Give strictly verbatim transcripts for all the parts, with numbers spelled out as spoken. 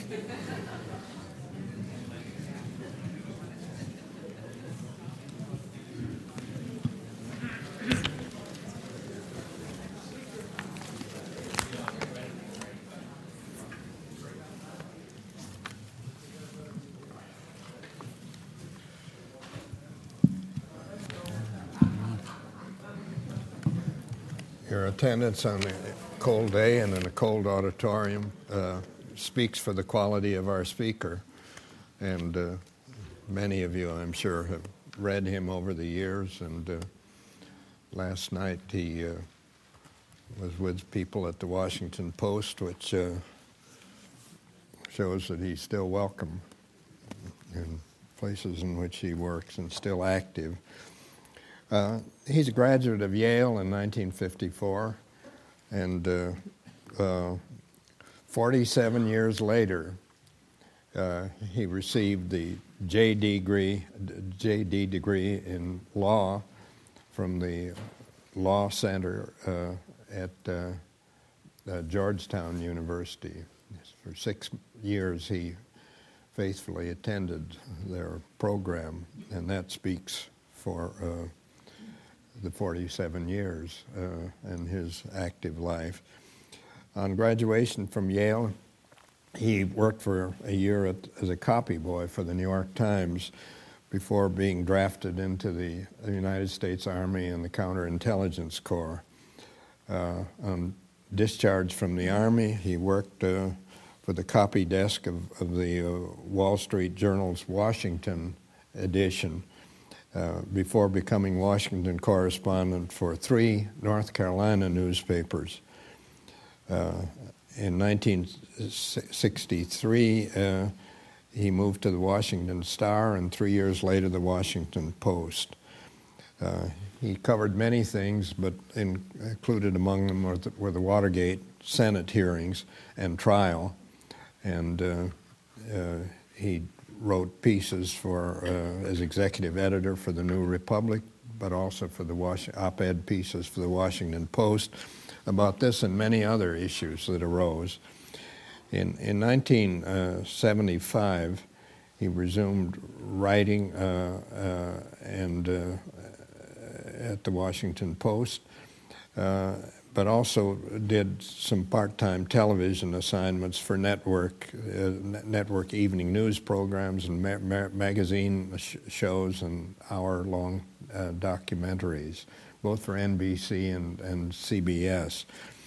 Your attendance on a cold day and in a cold auditorium uh, speaks for the quality of our speaker. And uh, many of you, I'm sure, have read him over the years. And uh, last night he uh, was with people at the Washington Post, which uh, shows that he's still welcome in places in which he works and still active. Uh, he's a graduate of Yale in nineteen fifty-four, and uh, uh, forty-seven years later, uh, he received the J D degree, J D degree in law from the Law Center uh, at uh, uh, Georgetown University. For six years, he faithfully attended their program, and that speaks for uh, the forty-seven years uh, in his active life. On graduation from Yale, he worked for a year at, as a copy boy for the New York Times before being drafted into the United States Army and the Counterintelligence Corps. Uh, on discharge from the Army, he worked uh, for the copy desk of, of the uh, Wall Street Journal's Washington edition, Uh, before becoming Washington correspondent for three North Carolina newspapers. Uh, in nineteen sixty-three, uh, he moved to the Washington Star, and three years later, the Washington Post. Uh, he covered many things, but in, included among them were the, were the Watergate Senate hearings and trial. And uh, uh, he wrote pieces for uh, as executive editor for the New Republic, but also for the Was- op-ed pieces for the Washington Post about this and many other issues that arose. In, in nineteen seventy-five, he resumed writing uh, uh, and uh, at the Washington Post, uh, but also did some part-time television assignments for network uh, network evening news programs and ma- ma- magazine sh- shows and hour-long uh, documentaries, both for N B C and, and C B S.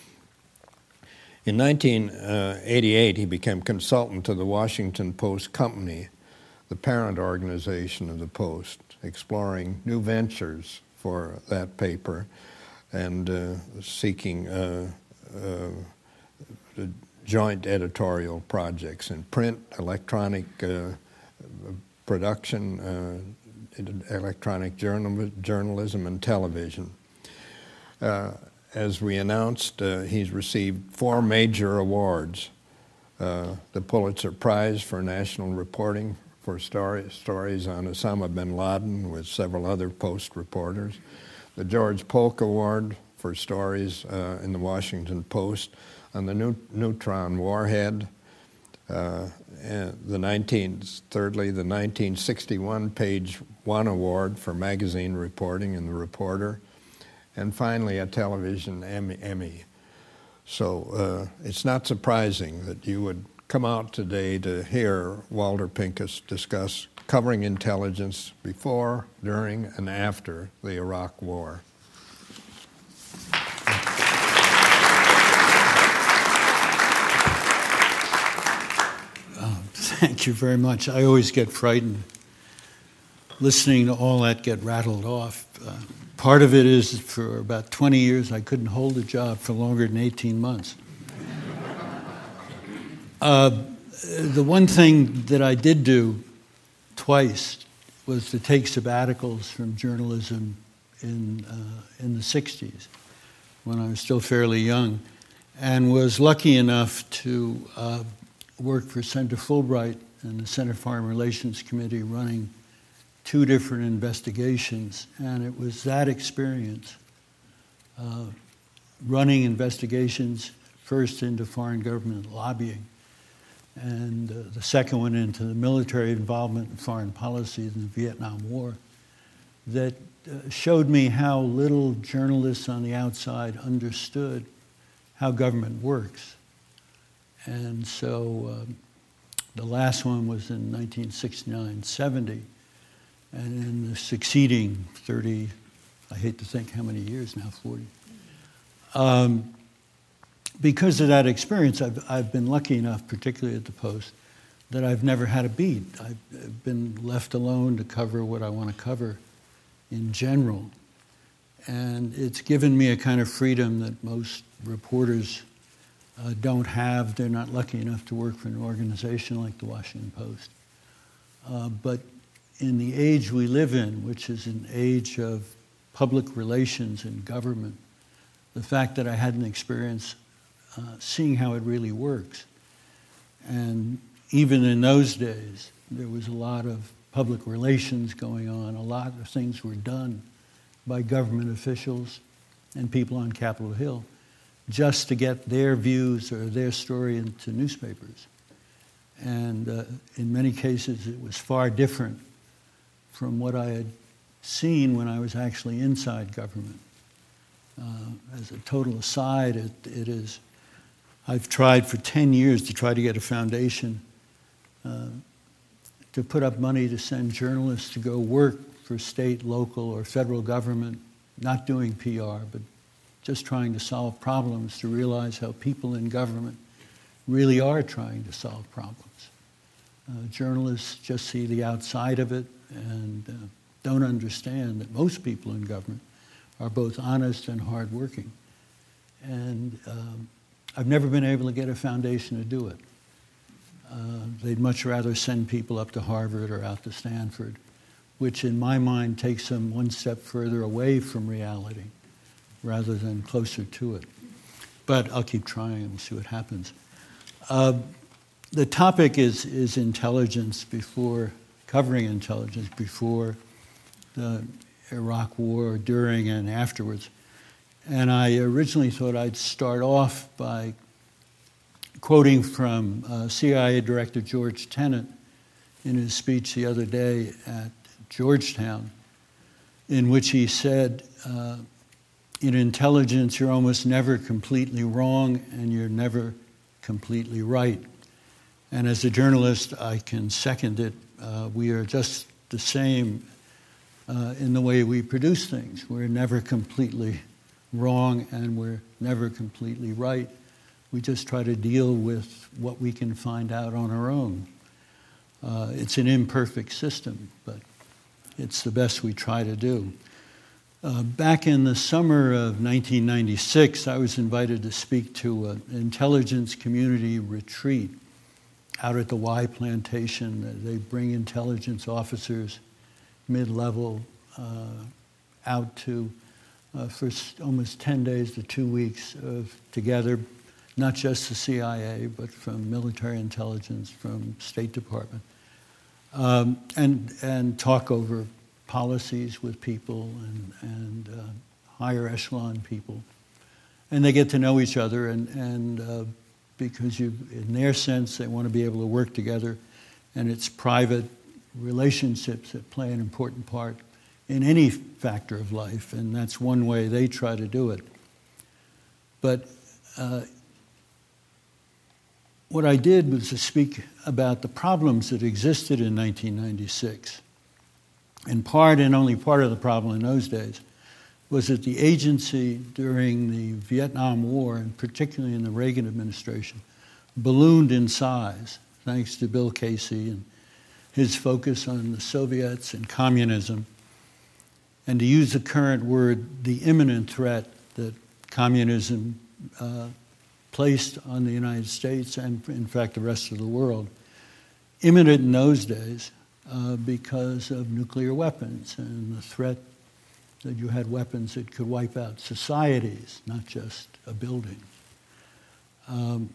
In nineteen eighty-eight, he became consultant to the Washington Post Company, the parent organization of the Post, exploring new ventures for that paper and uh, seeking uh, uh, joint editorial projects in print, electronic uh, production, uh, electronic journal- journalism, and television. Uh, as we announced, uh, he's received four major awards. Uh, the Pulitzer Prize for National Reporting for story, stories on Osama bin Laden with several other Post reporters. The George Polk Award for stories uh, in the Washington Post on the new, neutron warhead. Uh, and the nineteen, thirdly, the nineteen sixty-one Page One Award for magazine reporting in the Reporter. And finally, a television Emmy. Emmy. So uh, it's not surprising that you would come out today to hear Walter Pincus discuss covering intelligence before, during, and after the Iraq War. Uh, thank you very much. I always get frightened listening to all that get rattled off. Uh, part of it is for about twenty years I couldn't hold a job for longer than eighteen months. Uh, the one thing that I did do twice was to take sabbaticals from journalism in uh, in the sixties when I was still fairly young, and was lucky enough to uh, work for Senator Fulbright and the Senate Foreign Relations Committee running two different investigations. And it was that experience, uh, running investigations first into foreign government lobbying and uh, the second one into the military involvement in foreign policy in the Vietnam War, that uh, showed me how little journalists on the outside understood how government works. And so um, the last one was in nineteen sixty-nine seventy, and in the succeeding thirty, I hate to think how many years now, forty. Um, because of that experience, I've, I've been lucky enough, particularly at the Post, that I've never had a beat. I've been left alone to cover what I want to cover in general. And it's given me a kind of freedom that most reporters uh, don't have. They're not lucky enough to work for an organization like the Washington Post. Uh, but in the age we live in, which is an age of public relations and government, the fact that I had an experience uh, seeing how it really works. And even in those days, there was a lot of public relations going on. A lot of things were done by government officials and people on Capitol Hill just to get their views or their story into newspapers. And uh, in many cases, it was far different from what I had seen when I was actually inside government. Uh, as a total aside, it, it is, I've tried for ten years to try to get a foundation uh, to put up money to send journalists to go work for state, local, or federal government, not doing P R, but just trying to solve problems, to realize how people in government really are trying to solve problems. Uh, journalists just see the outside of it and uh, don't understand that most people in government are both honest and hardworking. And um, I've never been able to get a foundation to do it. Uh, they'd much rather send people up to Harvard or out to Stanford, which in my mind takes them one step further away from reality rather than closer to it. But I'll keep trying and we'll see what happens. Uh, the topic is, is intelligence before, covering intelligence before the Iraq War, during and afterwards. And I originally thought I'd start off by quoting from uh, C I A Director George Tenet in his speech the other day at Georgetown, in which he said, uh, in intelligence, you're almost never completely wrong and you're never completely right. And as a journalist, I can second it. Uh, we are just the same uh, in the way we produce things. We're never completely wrong and we're never completely right. We just try to deal with what we can find out on our own. Uh, it's an imperfect system, but it's the best we try to do. Uh, back in the summer of nineteen ninety-six, I was invited to speak to an intelligence community retreat out at the Y Plantation. They bring intelligence officers, mid-level, uh, out to, uh, for almost ten days to two weeks of together, not just the C I A, but from military intelligence, from State Department, um, and, and talk over policies with people and, and uh, higher echelon people. And they get to know each other, and, and uh, because you, in their sense, they want to be able to work together, and it's private relationships that play an important part in any factor of life, and that's one way they try to do it. But uh, what I did was to speak about the problems that existed in nineteen ninety-six. In part, and only part of the problem in those days, was that the agency during the Vietnam War, and particularly in the Reagan administration, ballooned in size, thanks to Bill Casey and his focus on the Soviets and communism. And to use the current word, the imminent threat that communism uh, placed on the United States and, in fact, the rest of the world. Imminent in those days uh, because of nuclear weapons and the threat that you had weapons that could wipe out societies, not just a building. Um,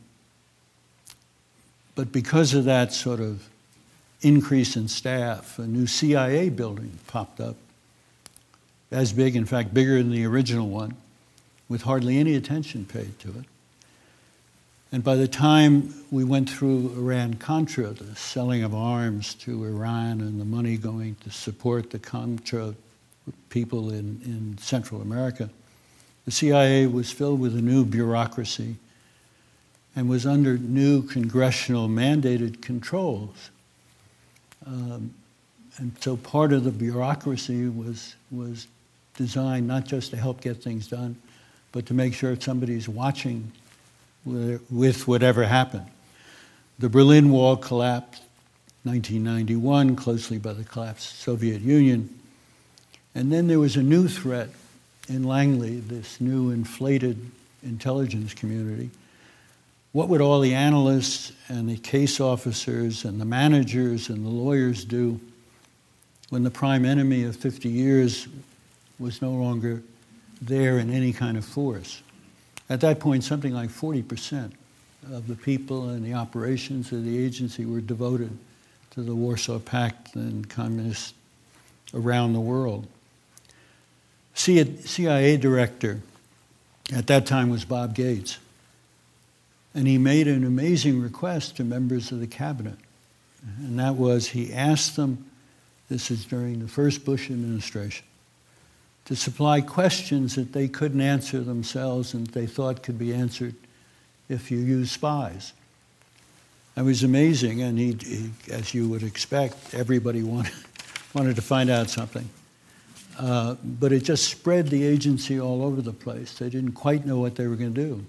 but because of that sort of increase in staff, a new C I A building popped up, as big, in fact, bigger than the original one, with hardly any attention paid to it. And by the time we went through Iran-Contra, the selling of arms to Iran and the money going to support the Contra people in, in Central America, the C I A was filled with a new bureaucracy and was under new congressional mandated controls. Um, and so part of the bureaucracy was, was designed not just to help get things done, but to make sure somebody's watching with whatever happened. The Berlin Wall collapsed in nineteen ninety-one, closely by the collapse of the Soviet Union. And then there was a new threat in Langley, this new inflated intelligence community. What would all the analysts and the case officers and the managers and the lawyers do when the prime enemy of fifty years was no longer there in any kind of force? At that point, something like forty percent of the people and the operations of the agency were devoted to the Warsaw Pact and communists around the world. C I A director at that time was Bob Gates, and he made an amazing request to members of the cabinet, and that was he asked them, this is during the first Bush administration, to supply questions that they couldn't answer themselves and they thought could be answered if you use spies. That was amazing, and he, he as you would expect, everybody wanted, wanted to find out something. Uh, but it just spread the agency all over the place. They didn't quite know what they were going to do.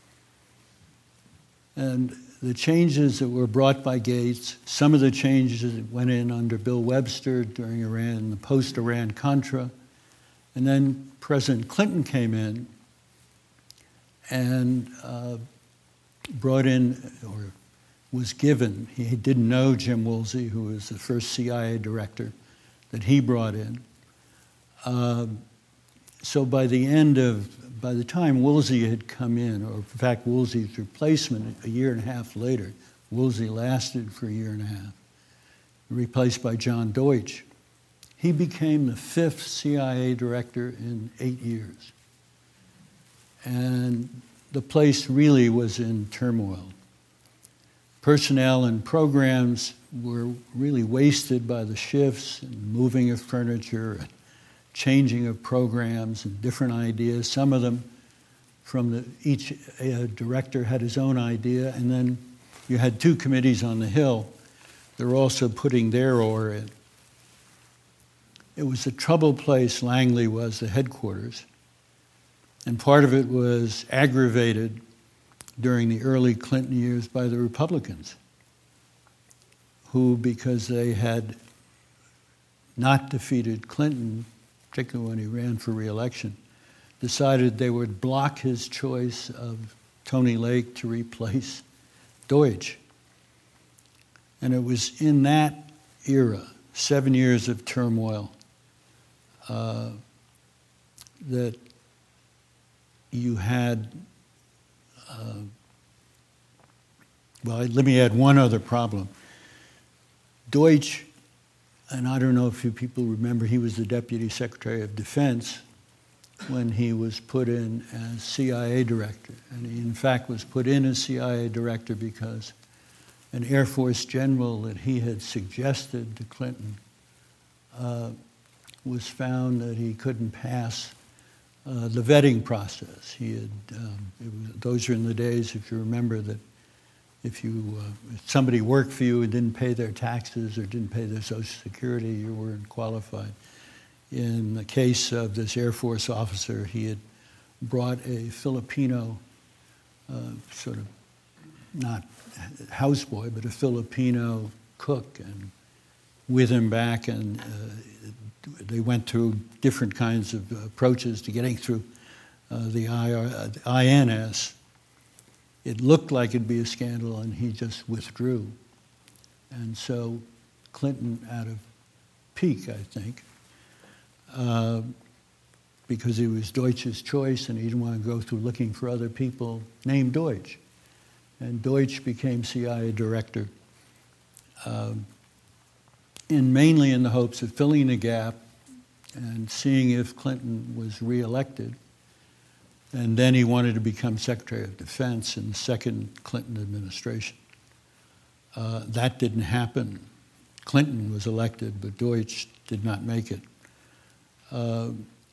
And the changes that were brought by Gates, some of the changes that went in under Bill Webster during Iran, the post-Iran-Contra, and then President Clinton came in and uh, brought in, or was given, he didn't know Jim Woolsey, who was the first C I A director that he brought in. Uh, so by the end of, by the time Woolsey had come in, or in fact Woolsey's replacement a year and a half later, Woolsey lasted for a year and a half, replaced by John Deutsch. He became the fifth C I A director in eight years. And the place really was in turmoil. Personnel and programs were really wasted by the shifts and moving of furniture and changing of programs and different ideas. Some of them from the, each uh, director had his own idea, and then you had two committees on the Hill. They were also putting their oar in. It was a troubled place, Langley was, the headquarters. And part of it was aggravated during the early Clinton years by the Republicans, who, because they had not defeated Clinton, particularly when he ran for re-election, decided they would block his choice of Tony Lake to replace Deutsch. And it was in that era, seven years of turmoil, Uh, that you had, uh, well, let me add one other problem. Deutsch, and I don't know if you people remember, he was the Deputy Secretary of Defense when he was put in as C I A director. And he, in fact, was put in as C I A director because an Air Force general that he had suggested to Clinton uh, was found that he couldn't pass uh, the vetting process. He had, um, it was, those are in the days, if you remember, that if you uh, if somebody worked for you and didn't pay their taxes or didn't pay their Social Security, you weren't qualified. In the case of this Air Force officer, he had brought a Filipino, uh, sort of not houseboy, but a Filipino cook, and with him back, and uh, they went through different kinds of approaches to getting through uh, the I N S. It looked like it'd be a scandal, and he just withdrew. And so Clinton, out of pique, I think, uh, because he was Deutsch's choice and he didn't want to go through looking for other people, named Deutsch. And Deutsch became C I A director, um, in mainly in the hopes of filling the gap and seeing if Clinton was reelected. And then he wanted to become Secretary of Defense in the second Clinton administration. Uh, that didn't happen. Clinton was elected, but Deutsch did not make it. Uh,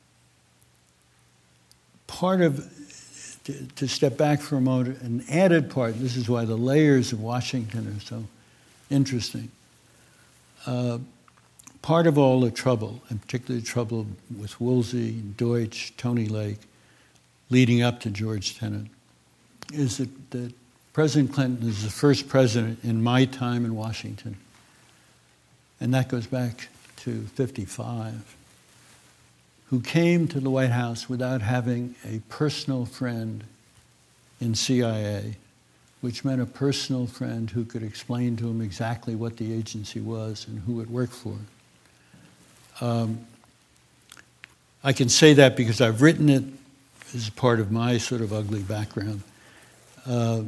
part of, to, to step back for a moment, an added part, this is why the layers of Washington are so interesting. Uh, part of all the trouble, and particularly trouble with Woolsey, Deutsch, Tony Lake, leading up to George Tenet, is that, that President Clinton is the first president in my time in Washington, and that goes back to fifty-five, who came to the White House without having a personal friend in C I A, which meant a personal friend who could explain to him exactly what the agency was and who it worked for. Um, I can say that because I've written it as part of my sort of ugly background. Uh,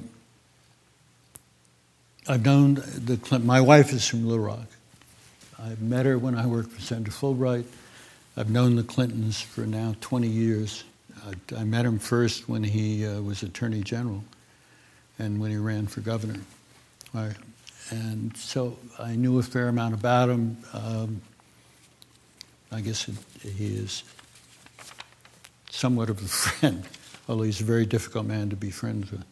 I've known the Clinton, my wife is from Little Rock. I met her when I worked for Senator Fulbright. I've known the Clintons for now twenty years. I, I met him first when he uh, was Attorney General and when he ran for governor. I, and so I knew a fair amount about him. Um, I guess it, he is somewhat of a friend, although he's a very difficult man to be friends with.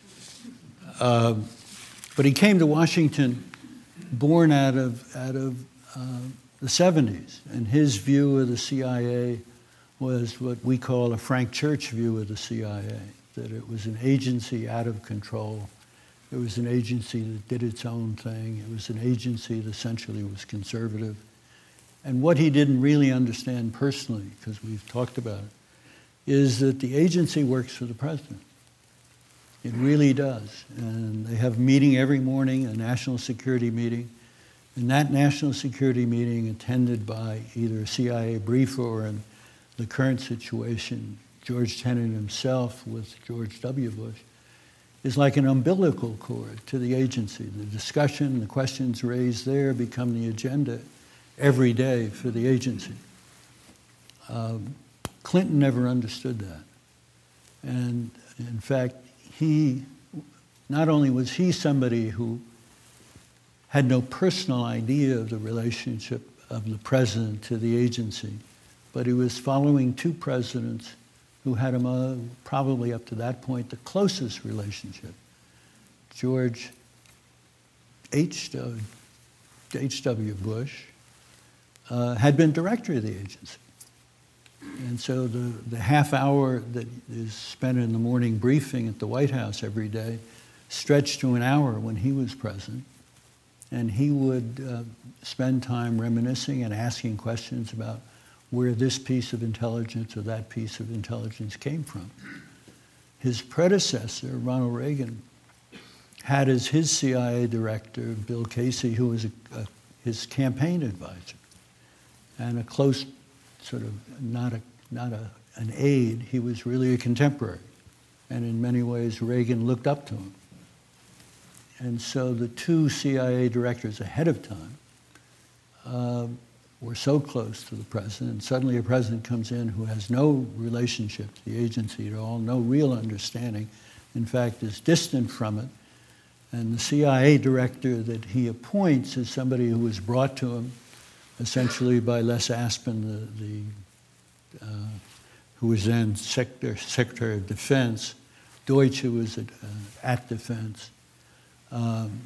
Um, but he came to Washington born out of, out of uh, the seventies, and his view of the C I A was what we call a Frank Church view of the C I A, that it was an agency out of control. It was an agency that did its own thing. It was an agency that essentially was conservative. And what he didn't really understand personally, because we've talked about it, is that the agency works for the president. It really does. And they have a meeting every morning, a national security meeting. And that national security meeting, attended by either a C I A briefer or in the current situation, George Tenet himself with George W. Bush, is like an umbilical cord to the agency. The discussion, the questions raised there become the agenda every day for the agency. Um, Clinton never understood that. And in fact, he, not only was he somebody who had no personal idea of the relationship of the president to the agency, but he was following two presidents who had him uh, probably up to that point the closest relationship. George H. W. Bush uh, had been director of the agency. And so the, the half hour that is spent in the morning briefing at the White House every day stretched to an hour when he was president. And he would uh, spend time reminiscing and asking questions about where this piece of intelligence or that piece of intelligence came from. His predecessor, Ronald Reagan, had as his C I A director Bill Casey, who was a, a, his campaign advisor and a close sort of, not a not a, an aide, he was really a contemporary. And in many ways, Reagan looked up to him. And so the two C I A directors ahead of time uh, were so close to the president, and suddenly a president comes in who has no relationship to the agency at all, no real understanding, in fact, is distant from it. And the C I A director that he appoints is somebody who was brought to him essentially by Les Aspin, the, the uh, who was then Secretary, Secretary of Defense, Deutsch, who was at, uh, at Defense, um,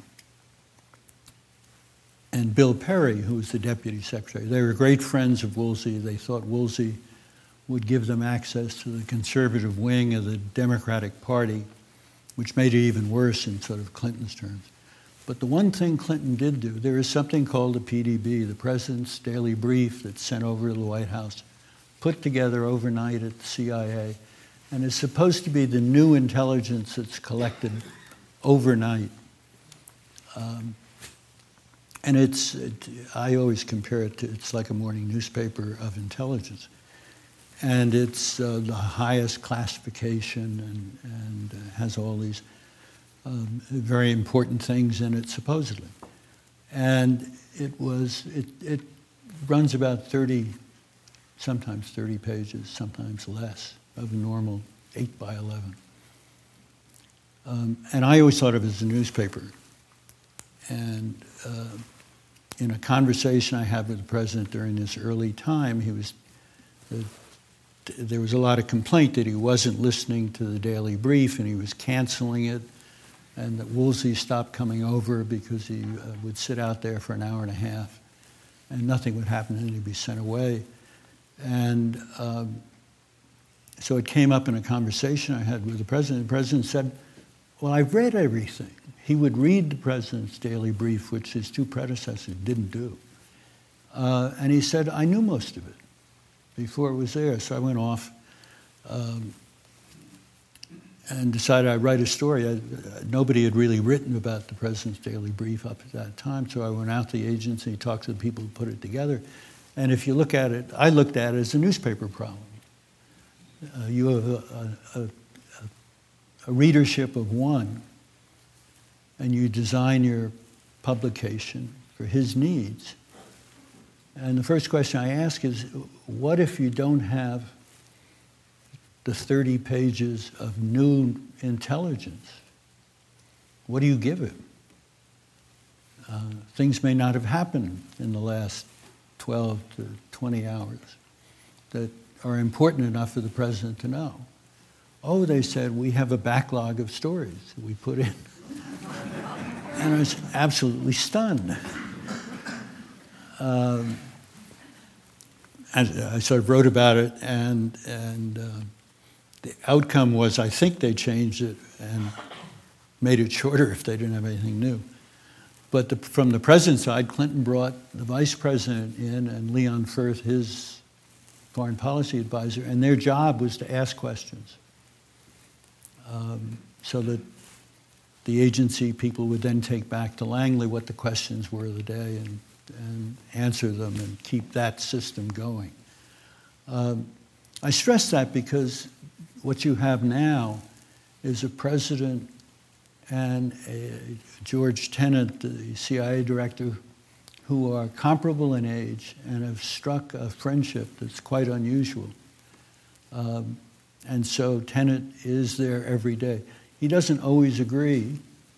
and Bill Perry, who was the Deputy Secretary. They were great friends of Woolsey. They thought Woolsey would give them access to the conservative wing of the Democratic Party, which made it even worse in sort of Clinton's terms. But the one thing Clinton did do, there is something called the P D B, the President's Daily Brief, that's sent over to the White House, put together overnight at the C I A, and is supposed to be the new intelligence that's collected overnight. Um, and it's, it, I always compare it to, it's like a morning newspaper of intelligence. And it's uh, the highest classification and, and uh, has all these um, very important things in it, supposedly. And it was, it, it runs about thirty, sometimes thirty pages, sometimes less, of a normal eight by eleven. Um, and I always thought of it as a newspaper. And uh, in a conversation I had with the president during this early time, he was, uh, there was a lot of complaint that he wasn't listening to the Daily Brief and he was canceling it, and that Woolsey stopped coming over because he uh, would sit out there for an hour and a half and nothing would happen and he'd be sent away. And um, so it came up in a conversation I had with the president. The president said, well, I've read everything. He would read the president's Daily Brief, which his two predecessors didn't do. Uh, and he said, I knew most of it before it was there. So I went off um, and decided I'd write a story. I, nobody had really written about the president's Daily Brief up at that time. So I went out to the agency, talked to the people who put it together. And if you look at it, I looked at it as a newspaper problem. Uh, you have a, a, a, a readership of one, and you design your publication for his needs. And the first question I ask is, what if you don't have the thirty pages of new intelligence? What do you give him? Uh, things may not have happened in the last twelve to twenty hours that are important enough for the president to know. Oh, they said, we have a backlog of stories that we put in. And I was absolutely stunned. Um, and I sort of wrote about it, and, and uh, the outcome was, I think they changed it and made it shorter if they didn't have anything new. But the, from the president's side, Clinton brought the vice president in and Leon Firth, his foreign policy advisor, and their job was to ask questions. Um, so that the agency people would then take back to Langley what the questions were of the day and, and answer them and keep that system going. Um, I stress that because what you have now is a president and a George Tenet, the C I A director, who are comparable in age and have struck a friendship that's quite unusual. Um, and so Tenet is there every day. He doesn't always agree,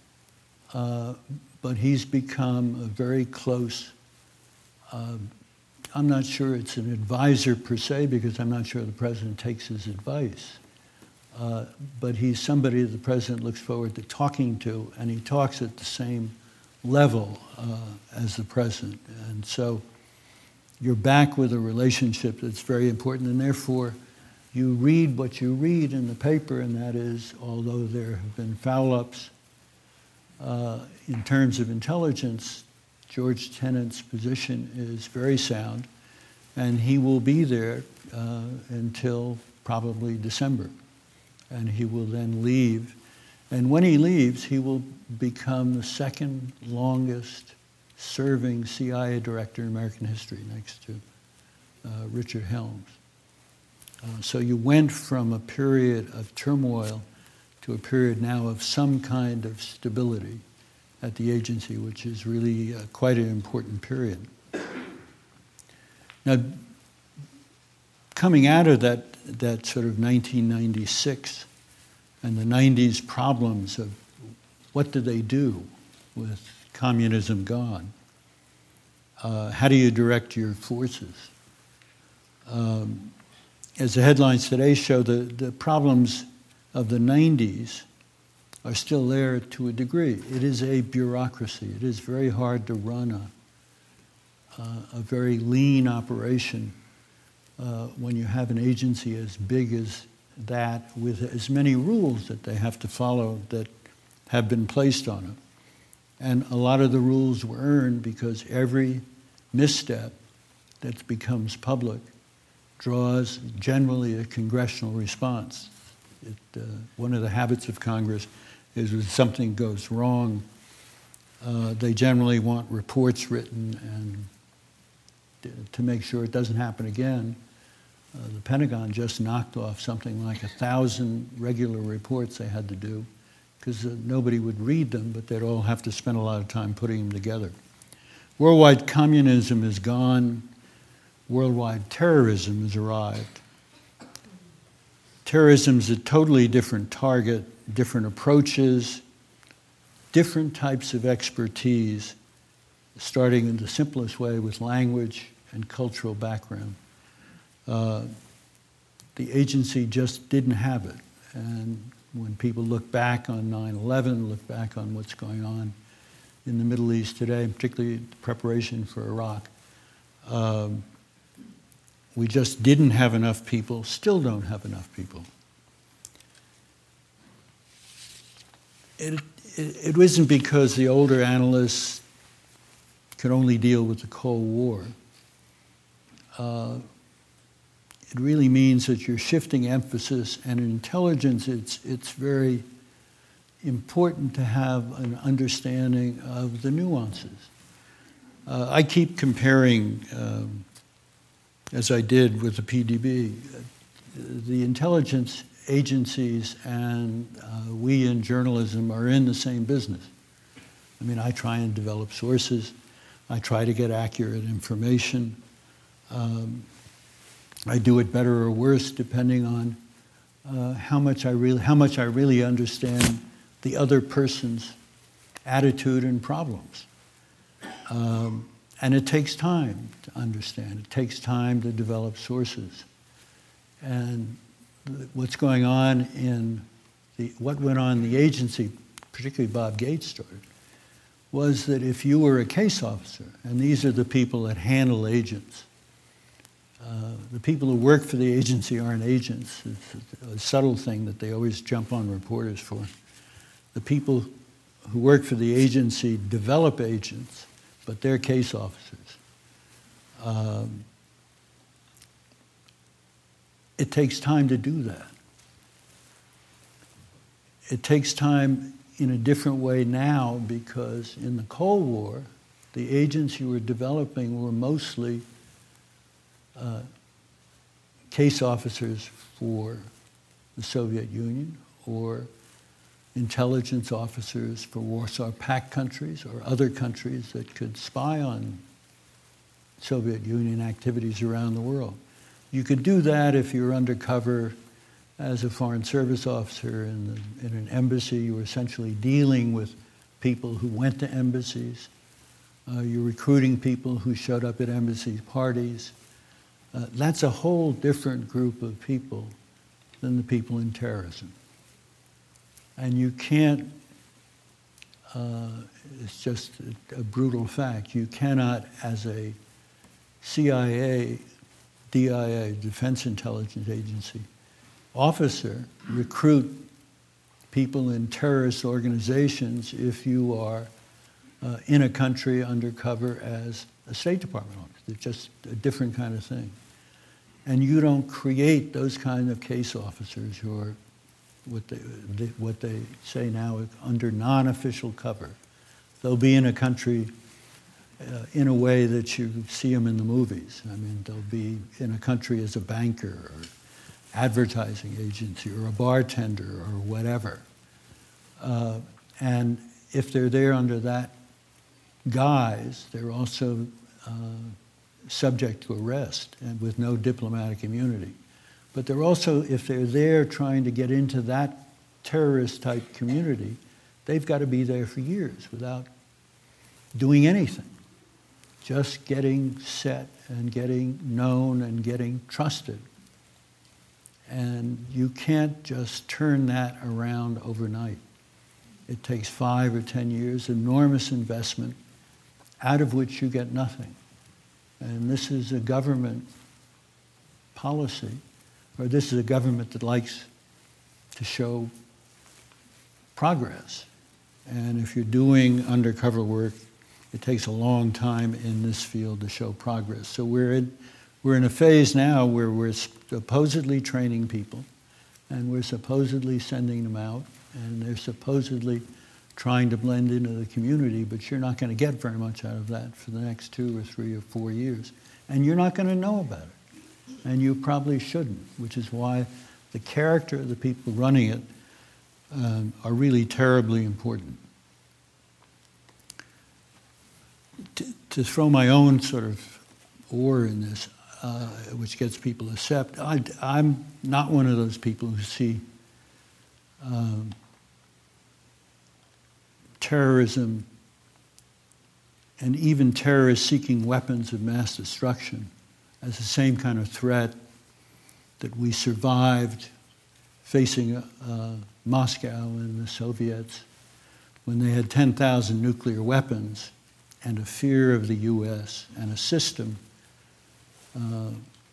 uh, but he's become a very close, uh, I'm not sure it's an advisor per se, because I'm not sure the president takes his advice. Uh, but he's somebody that the president looks forward to talking to, and he talks at the same level uh, as the president. And so you're back with a relationship that's very important, and therefore you read what you read in the paper, and that is, although there have been foul-ups uh, in terms of intelligence, George Tenet's position is very sound, and he will be there uh, until probably December. And he will then leave. And when he leaves, he will become the second longest serving C I A director in American history, next to uh, Richard Helms. Uh, so you went from a period of turmoil to a period now of some kind of stability at the agency, which is really uh, quite an important period. Now, coming out of that, that sort of nineteen ninety-six and the nineties problems of what do they do with communism gone? Uh, how do you direct your forces? Um, as the headlines today show, the, the problems of the nineties are still there to a degree. It is a bureaucracy. It is very hard to run a, uh, a very lean operation uh, when you have an agency as big as that, with as many rules that they have to follow that have been placed on it. And a lot of the rules were earned because every misstep that becomes public draws generally a congressional response. It, uh, one of the habits of Congress is when something goes wrong, uh, they generally want reports written and to make sure it doesn't happen again. Uh, the Pentagon just knocked off something like a thousand regular reports they had to do because uh, nobody would read them, but they'd all have to spend a lot of time putting them together. Worldwide communism is gone. Worldwide terrorism has arrived. terrorism's a totally different target, different approaches, different types of expertise, starting in the simplest way with language and cultural background. Uh, the agency just didn't have it. And when people look back on nine eleven, look back on what's going on in the Middle East today, particularly the preparation for Iraq, um, we just didn't have enough people, still don't have enough people. It, it, it wasn't because the older analysts could only deal with the Cold War. Uh, it really means that you're shifting emphasis, and in intelligence it's, it's very important to have an understanding of the nuances. Uh, I keep comparing, um, as I did with the P D B, uh, the intelligence agencies and uh, we in journalism are in the same business. I mean, I try and develop sources. I try to get accurate information. Um, I do it better or worse depending on uh, how much I really how much I really understand the other person's attitude and problems. Um, and it takes time to understand. It takes time to develop sources. And th- what's going on in the what went on in the agency, particularly Bob Gates started, was that if you were a case officer, and these are the people that handle agents, uh, the people who work for the agency aren't agents. It's a, a subtle thing that they always jump on reporters for. The people who work for the agency develop agents, but they're case officers. Um, it takes time to do that. It takes time in a different way now because in the Cold War, the agents you were developing were mostly uh, case officers for the Soviet Union or intelligence officers for Warsaw Pact countries or other countries that could spy on Soviet Union activities around the world. You could do that if you're undercover as a foreign service officer in, the, in an embassy. You were essentially dealing with people who went to embassies. Uh, you're recruiting people who showed up at embassy parties. Uh, that's a whole different group of people than the people in terrorism. And you can't, uh, it's just a, a brutal fact, you cannot, as a C I A, D I A, Defense Intelligence Agency, officer, recruit people in terrorist organizations if you are uh, in a country undercover as a State Department officer. It's just a different kind of thing. And you don't create those kind of case officers who are what they, what they say now under non-official cover. They'll be in a country uh, in a way that you see them in the movies. I mean, they'll be in a country as a banker or advertising agency or a bartender or whatever. Uh, and if they're there under that guise, they're also uh, subject to arrest and with no diplomatic immunity. But they're also, if they're there trying to get into that terrorist-type community, they've got to be there for years without doing anything, just getting set and getting known and getting trusted. And you can't just turn that around overnight. It takes five or ten years, enormous investment, out of which you get nothing. And this is a government policy, or this is a government that likes to show progress. And if you're doing undercover work, it takes a long time in this field to show progress. So we're in, we're in a phase now where we're supposedly training people, and we're supposedly sending them out, and they're supposedly trying to blend into the community, but you're not going to get very much out of that for the next two or three or four years. And you're not going to know about it. And you probably shouldn't, which is why the character of the people running it um, are really terribly important. To, to throw my own sort of oar in this, uh, which gets people to accept. I, I'm not one of those people who see um, terrorism and even terrorists seeking weapons of mass destruction as the same kind of threat that we survived facing uh, Moscow and the Soviets when they had ten thousand nuclear weapons and a fear of the U S and a system uh,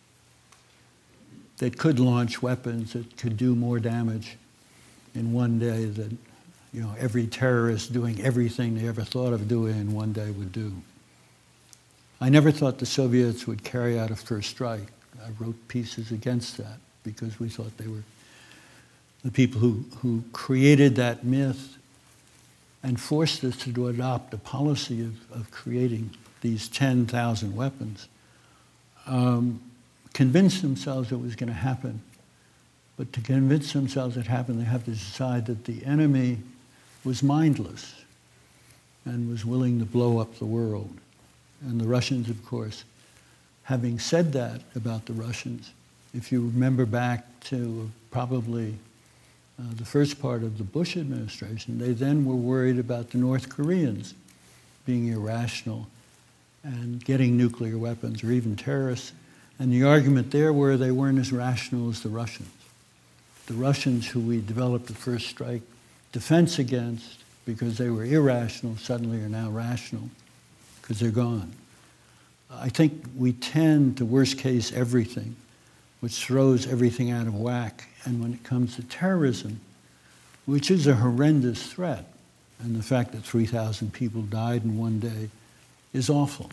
that could launch weapons that could do more damage in one day than, you know, every terrorist doing everything they ever thought of doing in one day would do. I never thought the Soviets would carry out a first strike. I wrote pieces against that because we thought they were the people who, who created that myth and forced us to adopt a policy of, of creating these ten thousand weapons, um, convinced themselves it was going to happen. But to convince themselves it happened, they have to decide that the enemy was mindless and was willing to blow up the world. And the Russians, of course, having said that about the Russians, if you remember back to probably uh, the first part of the Bush administration, they then were worried about the North Koreans being irrational and getting nuclear weapons or even terrorists. And the argument there were they weren't as rational as the Russians. The Russians, who we developed the first strike defense against because they were irrational, suddenly are now rational because they're gone. I think we tend to worst case everything, which throws everything out of whack. And when it comes to terrorism, which is a horrendous threat, and the fact that three thousand people died in one day is awful.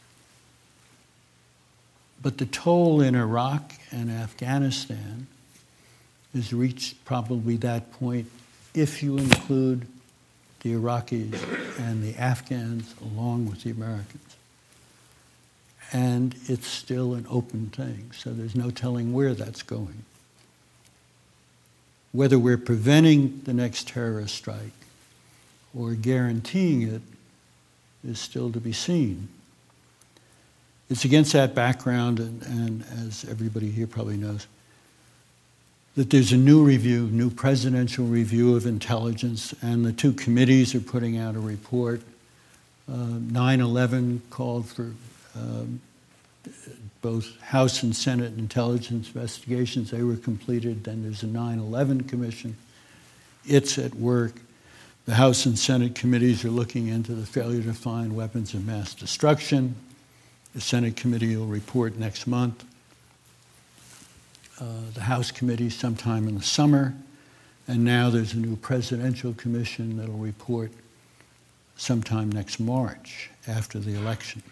But the toll in Iraq and Afghanistan has reached probably that point if you include the Iraqis and the Afghans along with the Americans. And it's still an open thing, so there's no telling where that's going. Whether we're preventing the next terrorist strike or guaranteeing it is still to be seen. It's against that background, and, and as everybody here probably knows, that there's a new review, new presidential review of intelligence, and the two committees are putting out a report. Uh, nine eleven called for um, both House and Senate intelligence investigations. They were completed. Then there's a nine eleven commission. It's at work. The House and Senate committees are looking into the failure to find weapons of mass destruction. The Senate committee will report next month. Uh, the House committee sometime in the summer. And now there's a new presidential commission that will report sometime next March after the election.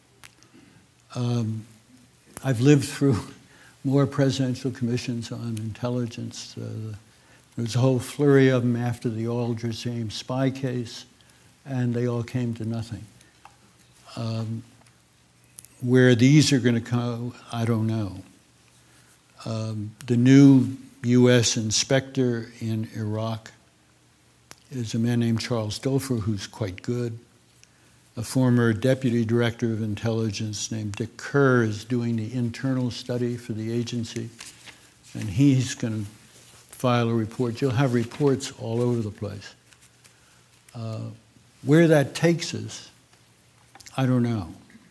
Um, I've lived through more presidential commissions on intelligence. Uh, there was a whole flurry of them after the Aldrich Ames spy case, and they all came to nothing. Um, where these are going to go, I don't know. Um, the new U S inspector in Iraq is a man named Charles Dofer, who's quite good. A former deputy director of intelligence named Dick Kerr is doing the internal study for the agency, and he's going to file a report. You'll have reports all over the place. Uh, where that takes us, I don't know.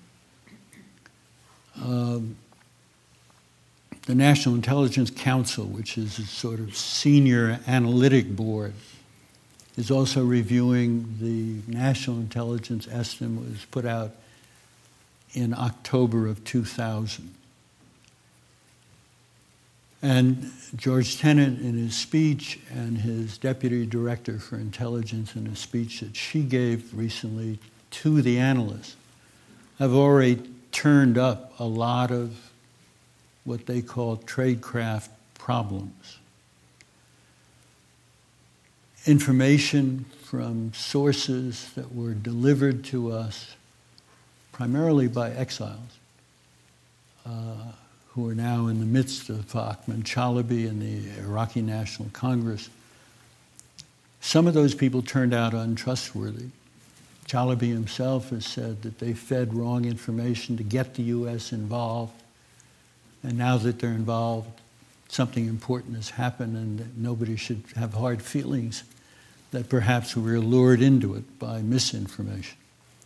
Um, the National Intelligence Council, which is a sort of senior analytic board, is also reviewing the national intelligence estimate that was put out in October of two thousand. And George Tenet, in his speech, and his deputy director for intelligence in a speech that she gave recently to the analysts, have already turned up a lot of what they call tradecraft problems. Information from sources that were delivered to us primarily by exiles uh, who are now in the midst of Ahmad Chalabi and the Iraqi National Congress. Some of those people turned out untrustworthy. Chalabi himself has said that they fed wrong information to get the U S involved, And now that they're involved, something important has happened, and that nobody should have hard feelings that perhaps we were lured into it by misinformation.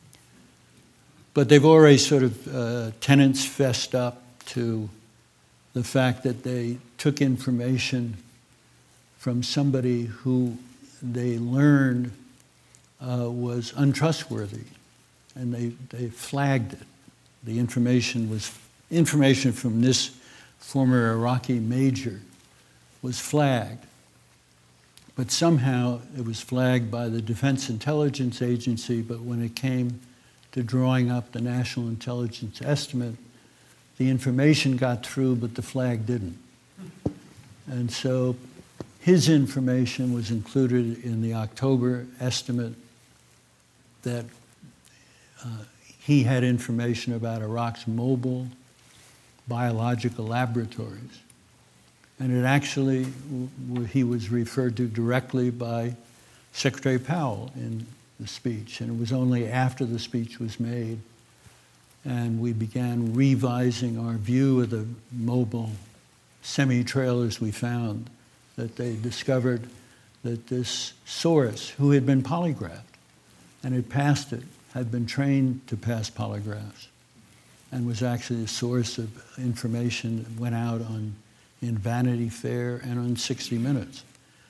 But they've already sort of, uh, tenants fessed up to the fact that they took information from somebody who they learned uh, was untrustworthy, and they, they flagged it. The information was information from this former Iraqi major was flagged, but somehow it was flagged by the Defense Intelligence Agency, but when it came to drawing up the National Intelligence Estimate, the information got through, but the flag didn't. And so his information was included in the October estimate that uh, he had information about Iraq's mobile biological laboratories. And it actually, he was referred to directly by Secretary Powell in the speech. And it was only after the speech was made and we began revising our view of the mobile semi-trailers we found that they discovered that this source, who had been polygraphed and had passed it, had been trained to pass polygraphs, and was actually the source of information that went out on in Vanity Fair and on sixty minutes.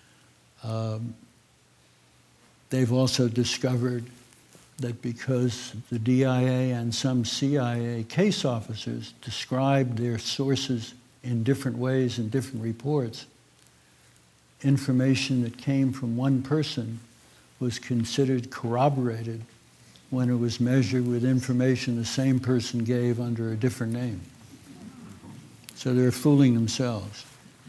Um, they've also discovered that because the D I A and some C I A case officers described their sources in different ways in different reports, information that came from one person was considered corroborated when it was measured with information the same person gave under a different name. So they're fooling themselves.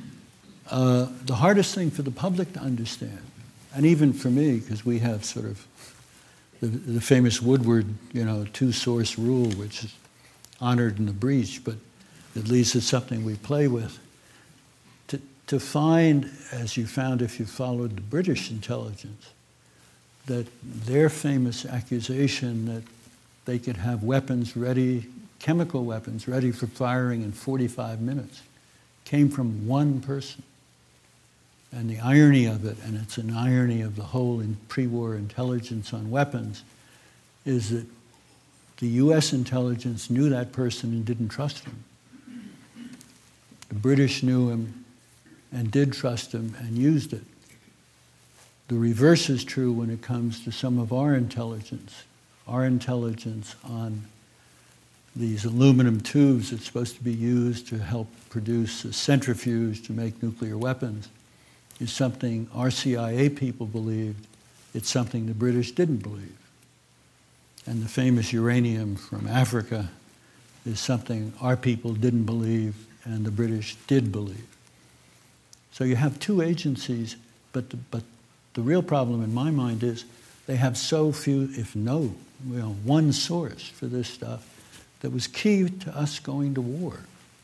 Uh, the hardest thing for the public to understand, and even for me, because we have sort of the, the famous Woodward, you know, two-source rule, which is honored in the breach, but at least it's something we play with. To, to find, as you found if you followed the British intelligence, that their famous accusation that they could have weapons ready, chemical weapons ready for firing in forty-five minutes, came from one person. And the irony of it, and it's an irony of the whole in pre-war intelligence on weapons, is that the U S intelligence knew that person and didn't trust him. The British knew him and did trust him and used it. The reverse is true when it comes to some of our intelligence. Our intelligence on these aluminum tubes that's supposed to be used to help produce a centrifuge to make nuclear weapons is something our C I A people believed. It's something the British didn't believe. And the famous uranium from Africa is something our people didn't believe and the British did believe. So you have two agencies, but the, but the real problem in my mind is they have so few, if no, you know, one source for this stuff that was key to us going to war.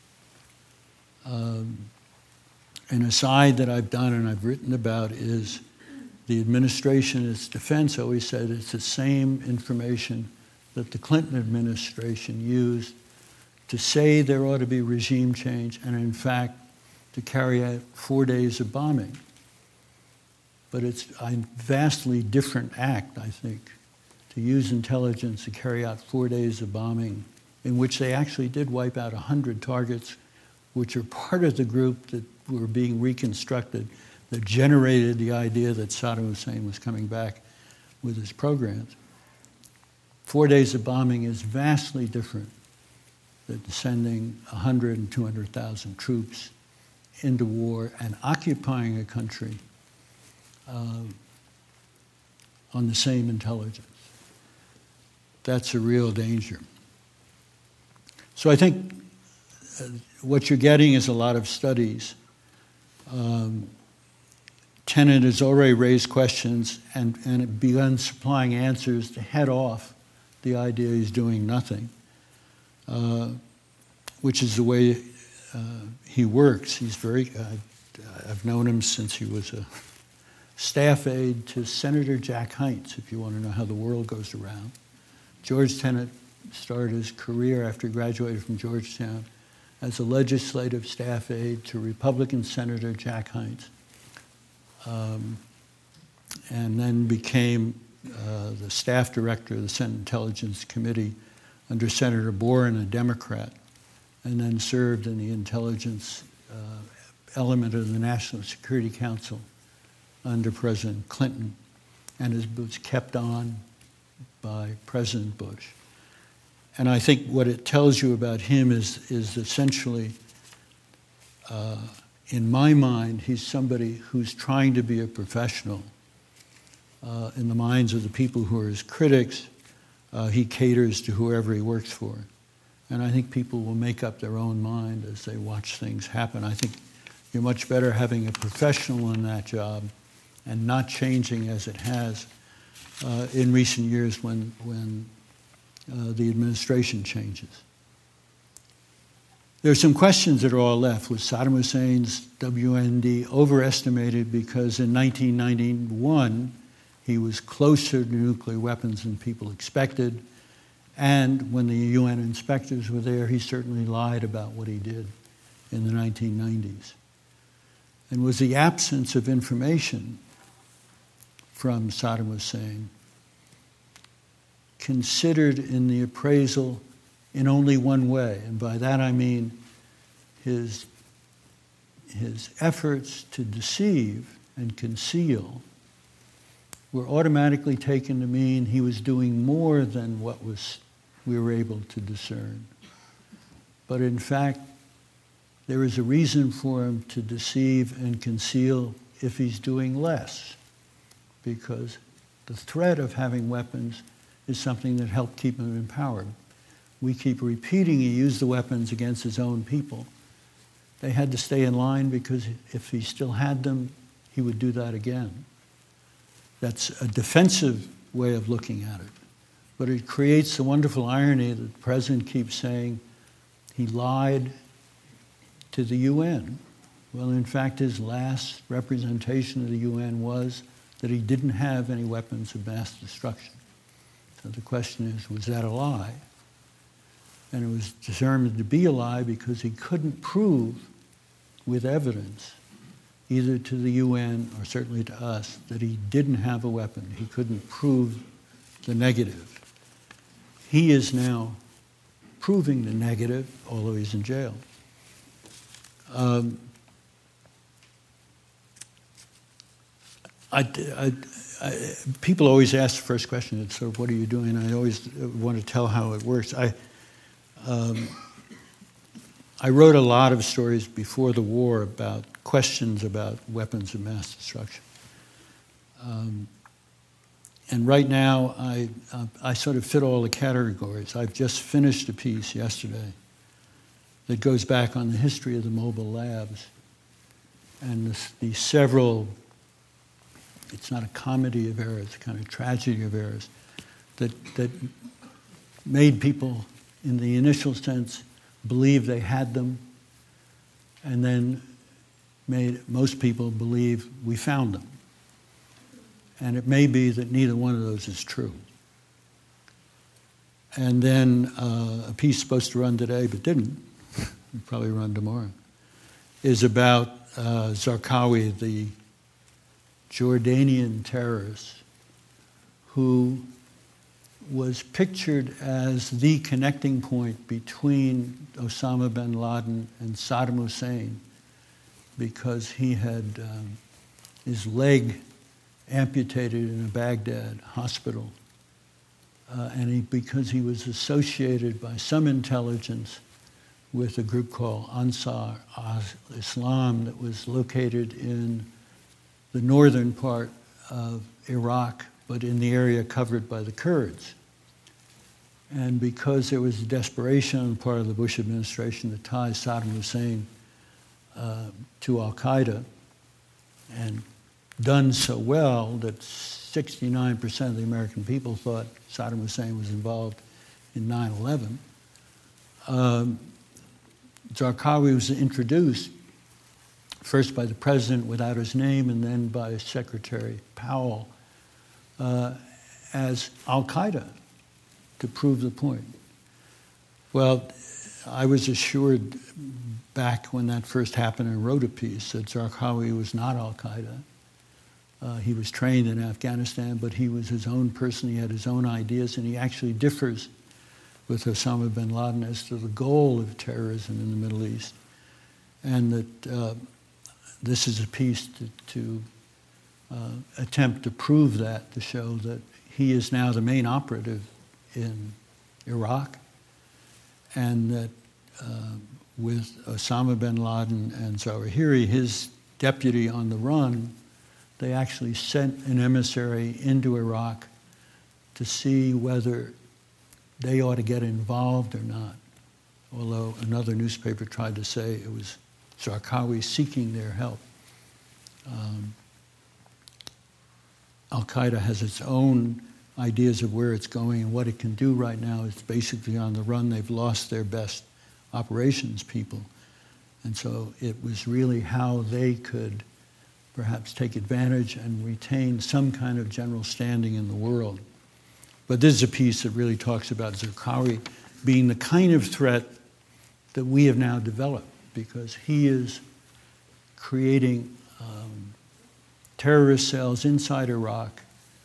Um, an aside that I've done and I've written about is the administration, its defense always said it's the same information that the Clinton administration used to say there ought to be regime change and in fact to carry out four days of bombing. But it's a vastly different act, I think, to use intelligence to carry out four days of bombing in which they actually did wipe out one hundred targets, which are part of the group that were being reconstructed, that generated the idea that Saddam Hussein was coming back with his programs. Four days of bombing is vastly different than sending one hundred and two hundred thousand troops into war and occupying a country uh, on the same intelligence. That's a real danger. So I think uh, what you're getting is a lot of studies. Um, Tenet has already raised questions and, and begun supplying answers to head off the idea he's doing nothing, uh, which is the way uh, he works. He's very, uh, I've known him since he was a staff aide to Senator Jack Heinz, if you want to know how the world goes around. George Tenet started his career after he graduated from Georgetown as a legislative staff aide to Republican Senator Jack Heinz, um, and then became uh, the staff director of the Senate Intelligence Committee under Senator Boren, a Democrat, and then served in the intelligence uh, element of the National Security Council under President Clinton, and his was kept on by President Bush. And I think what it tells you about him is, is essentially, uh, in my mind, he's somebody who's trying to be a professional. Uh, in the minds of the people who are his critics, uh, he caters to whoever he works for. And I think people will make up their own mind as they watch things happen. I think you're much better having a professional in that job and not changing as it has uh, in recent years when, when uh, the administration changes. There are some questions that are all left. Was Saddam Hussein's W M D overestimated because in nineteen ninety-one he was closer to nuclear weapons than people expected, and when the U N inspectors were there, he certainly lied about what he did in the nineteen nineties. And was the absence of information from Saddam Hussein considered in the appraisal in only one way? And by that I mean his, his efforts to deceive and conceal were automatically taken to mean he was doing more than what was we were able to discern. But in fact, there is a reason for him to deceive and conceal if he's doing less, because the threat of having weapons is something that helped keep him in power. We keep repeating he used the weapons against his own people. They had to stay in line because if he still had them, he would do that again. That's a defensive way of looking at it. But it creates the wonderful irony that the president keeps saying he lied to the U N. Well, in fact, his last representation of the U N was that he didn't have any weapons of mass destruction. So the question is, was that a lie? And it was determined to be a lie because he couldn't prove with evidence, either to the U N or certainly to us, that he didn't have a weapon. He couldn't prove the negative. He is now proving the negative, although he's in jail. Um, I, I, I, people always ask the first question, it's sort of, what are you doing? I always want to tell how it works. I, um, I wrote a lot of stories before the war about questions about weapons of mass destruction. Um, and right now, I, uh, I sort of fit all the categories. I've just finished a piece yesterday that goes back on the history of the mobile labs and the, the several, it's not a comedy of errors, it's a kind of tragedy of errors, that, that made people, in the initial sense, believe they had them, and then made most people believe we found them. And it may be that neither one of those is true. And then uh, a piece supposed to run today, but didn't, it'll probably run tomorrow, is about uh, Zarqawi, the Jordanian terrorist who was pictured as the connecting point between Osama bin Laden and Saddam Hussein because he had um, his leg amputated in a Baghdad hospital, uh, and he, because he was associated by some intelligence with a group called Ansar Islam that was located in the northern part of Iraq, but in the area covered by the Kurds. And because there was a desperation on the part of the Bush administration to tie Saddam Hussein uh, to al-Qaeda, and done so well that sixty-nine percent of the American people thought Saddam Hussein was involved in nine eleven, um, Zarqawi was introduced first by the president without his name and then by Secretary Powell uh, as al-Qaeda to prove the point. Well, I was assured back when that first happened and wrote a piece that Zarqawi was not al-Qaeda. Uh, he was trained in Afghanistan, but he was his own person. He had his own ideas, and he actually differs with Osama bin Laden as to the goal of terrorism in the Middle East. And that uh, this is a piece to, to uh, attempt to prove that, to show that he is now the main operative in Iraq, and that uh, with Osama bin Laden and Zawahiri, his deputy on the run, they actually sent an emissary into Iraq to see whether they ought to get involved or not. Although another newspaper tried to say it was Zarqawi seeking their help. Um, Al-Qaeda has its own ideas of where it's going and what it can do right now. It's basically on the run. They've lost their best operations people. And so it was really how they could perhaps take advantage and retain some kind of general standing in the world. But this is a piece that really talks about Zarqawi being the kind of threat that we have now developed, because he is creating um, terrorist cells inside Iraq.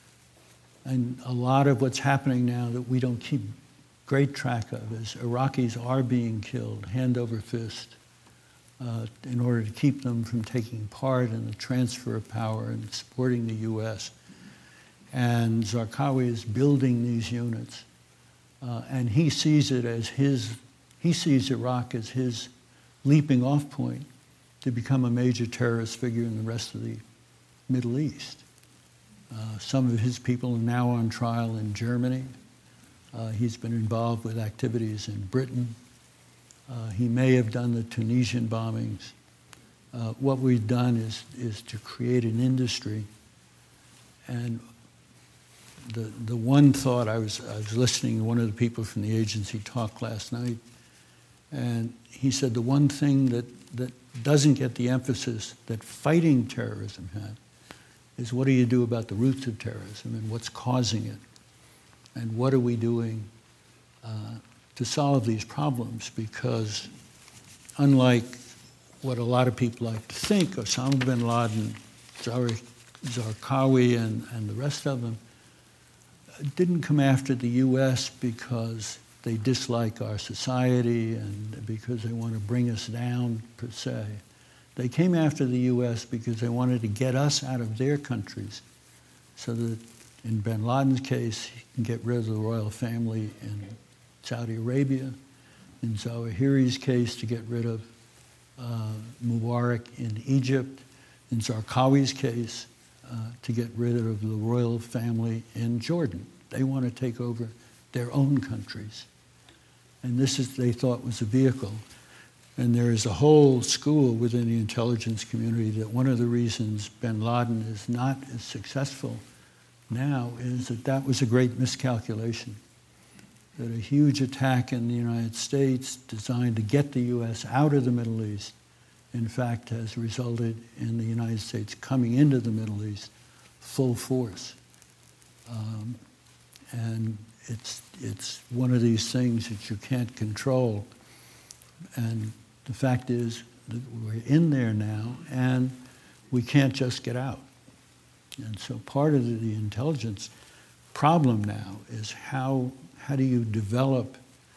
And a lot of what's happening now that we don't keep great track of is Iraqis are being killed hand over fist uh, in order to keep them from taking part in the transfer of power and supporting the U S. And Zarqawi is building these units. Uh, and he sees it as his, he sees Iraq as his leaping off point to become a major terrorist figure in the rest of the Middle East. Uh, some of his people are now on trial in Germany. Uh, he's been involved with activities in Britain. Uh, he may have done the Tunisian bombings. Uh, what we've done is, is to create an industry. And the, the one thought, I was, I was listening to one of the people from the agency talk last night, and he said the one thing that, that doesn't get the emphasis that fighting terrorism had is what do you do about the roots of terrorism and what's causing it? And what are we doing uh, to solve these problems? Because unlike what a lot of people like to think, Osama bin Laden, Zarqawi, and, and the rest of them didn't come after the U S because they dislike our society and because they want to bring us down, per se. They came after the U S because they wanted to get us out of their countries so that in bin Laden's case, he can get rid of the royal family in Saudi Arabia. In Zawahiri's case, to get rid of uh, Mubarak in Egypt. In Zarqawi's case, uh, to get rid of the royal family in Jordan. They want to take over their own countries. And this is, they thought, was a vehicle. And there is a whole school within the intelligence community that one of the reasons bin Laden is not as successful now is that that was a great miscalculation. That a huge attack in the United States designed to get the U S out of the Middle East, in fact, has resulted in the United States coming into the Middle East full force. Um, and it's, it's one of these things that you can't control. And the fact is that we're in there now, and we can't just get out. And so part of the, the intelligence problem now is how, how do you develop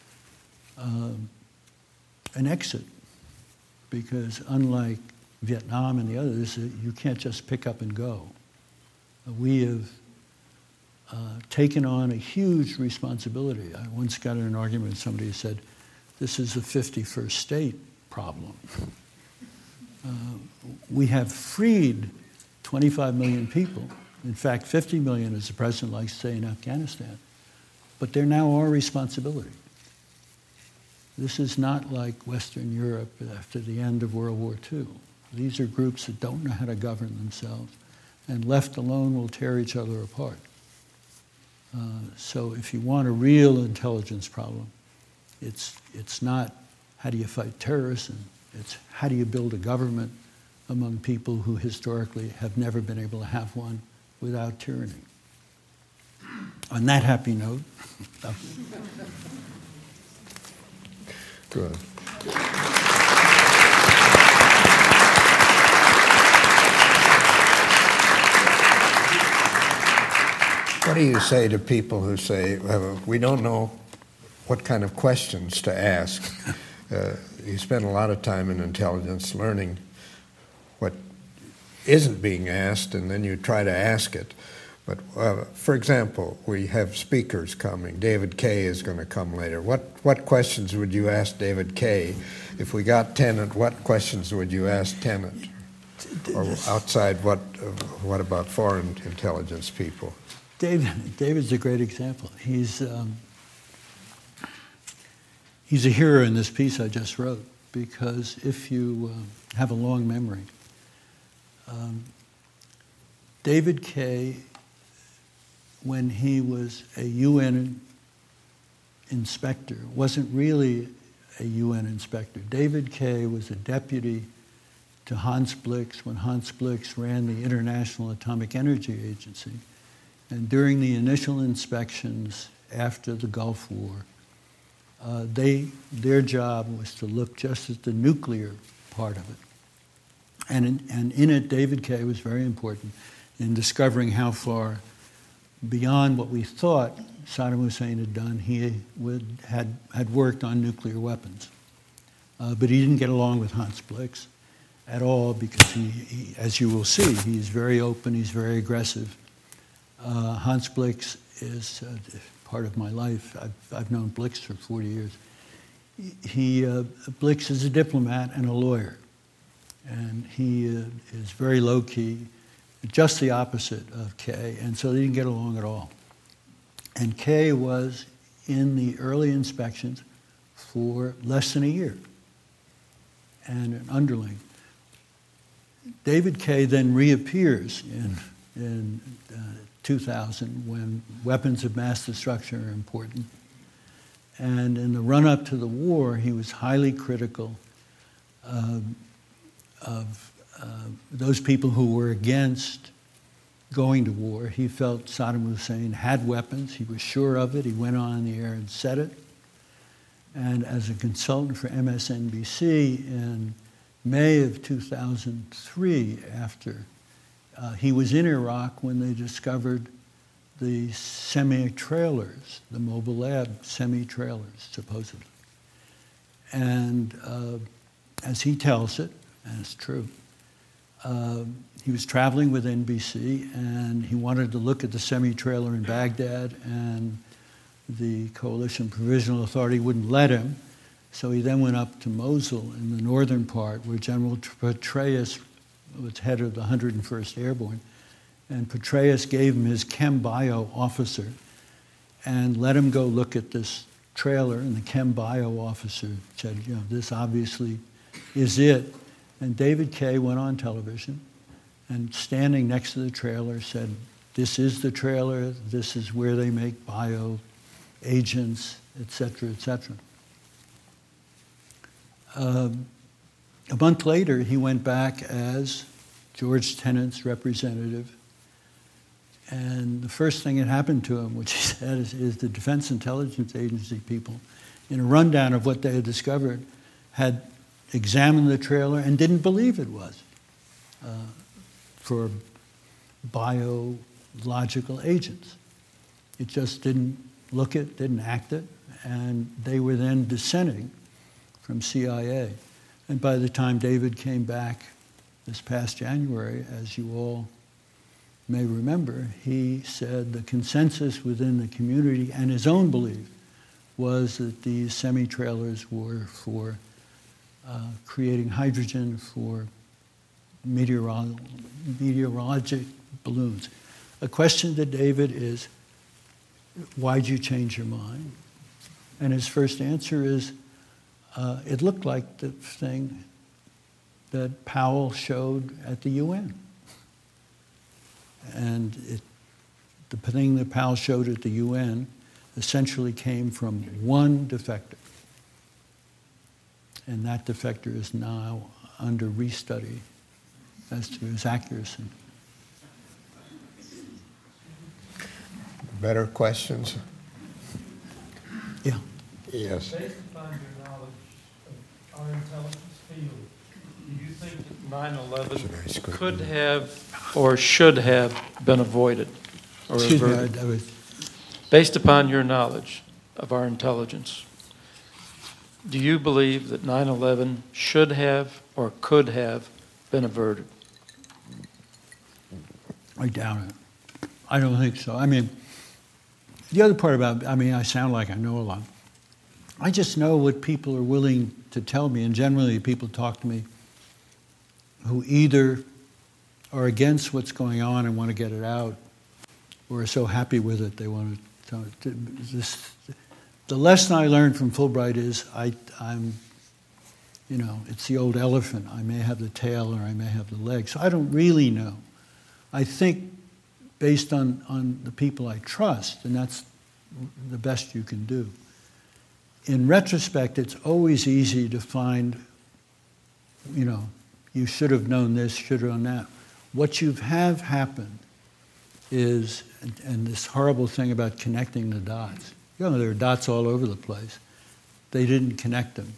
um, an exit? Because unlike Vietnam and the others, you can't just pick up and go. We have uh, taken on a huge responsibility. I once got in an argument with somebody who said, this is a fifty-first state problem. Uh, we have freed twenty-five million people. In fact, fifty million, as the president likes to say, in Afghanistan. But they're now our responsibility. This is not like Western Europe after the end of World War Two. These are groups that don't know how to govern themselves, and left alone will tear each other apart. Uh, so if you want a real intelligence problem, it's, it's not how do you fight terrorism, it's how do you build a government among people who historically have never been able to have one without tyranny. On that happy note, Good. What do you say to people who say, well, we don't know what kind of questions to ask? Uh, you spend a lot of time in intelligence learning what isn't being asked, and then you try to ask it. But, uh, for example, we have speakers coming. David Kaye is going to come later. What, what questions would you ask David Kaye? If we got Tenet, what questions would you ask Tenet? Or outside, what, uh, what about foreign intelligence people? David, David's a great example. He's, um, he's a hero in this piece I just wrote, because if you uh, have a long memory, um, David Kaye, when he was a U N inspector, wasn't really a U N inspector. David Kaye was a deputy to Hans Blix when Hans Blix ran the International Atomic Energy Agency. And during the initial inspections after the Gulf War, uh, they, their job was to look just at the nuclear part of it. And in, and in it, David Kaye was very important in discovering how far beyond what we thought Saddam Hussein had done, he would, had, had worked on nuclear weapons. Uh, but he didn't get along with Hans Blix at all, because he, he, as you will see, he's very open, he's very aggressive. Uh, Hans Blix is uh, part of my life. I've, I've known Blix for forty years. He, uh, Blix is a diplomat and a lawyer, and he uh, is very low-key, just the opposite of Kaye, and so they didn't get along at all. And Kaye was in the early inspections for less than a year, and an underling. David Kaye then reappears in, in uh, two thousand when weapons of mass destruction are important. And in the run-up to the war, he was highly critical uh, of uh, those people who were against going to war. He felt Saddam Hussein had weapons. He was sure of it. He went on the air and said it. And as a consultant for M S N B C in May of two thousand three, after uh, he was in Iraq when they discovered the semi-trailers, the Mobile Lab semi-trailers, supposedly. And uh, as he tells it, and it's true, uh, he was traveling with N B C, and he wanted to look at the semi-trailer in Baghdad, and the Coalition Provisional Authority wouldn't let him. So he then went up to Mosul in the northern part, where General Petraeus was head of the one hundred first Airborne. And Petraeus gave him his chem bio officer and let him go look at this trailer. And the chem bio officer said, you know, this obviously is it. And David Kaye went on television and standing next to the trailer said, this is the trailer, this is where they make bio agents, et cetera, et cetera. Um, a month later, he went back as George Tenet's representative. And the first thing that happened to him, which he said, is, is the Defense Intelligence Agency people, in a rundown of what they had discovered, had examined the trailer and didn't believe it was uh, for biological agents. It just didn't look it, didn't act it, and they were then dissenting from C I A. And by the time David came back this past January, as you all may remember, he said the consensus within the community and his own belief was that these semi-trailers were for uh, creating hydrogen for meteorolo- meteorologic balloons. A question to David is, why'd you change your mind? And his first answer is, uh, it looked like the thing that Powell showed at the U N. And it, the thing that Powell showed at the U N essentially came from one defector. And that defector is now under restudy as to his accuracy. Better questions? Yeah. Yes. Based upon your knowledge our intelligence field, do you think that nine eleven Should I script could it? have or should have been avoided or Excuse me, averted? I, I was, Based upon your knowledge of our intelligence, do you believe that nine eleven should have or could have been averted? I doubt it. I don't think so. I mean, the other part about, I mean, I sound like I know a lot. I just know what people are willing to tell me, and generally people talk to me who either are against what's going on and want to get it out, or are so happy with it they want to tell it. This, the lesson I learned from Fulbright is I, I'm, you know, it's the old elephant. I may have the tail or I may have the legs. So I don't really know. I think based on, on the people I trust, and that's the best you can do. In retrospect, it's always easy to find, you know, you should have known this, should have known that. What you have happened is, and, and this horrible thing about connecting the dots. You know, there are dots all over the place. They didn't connect them.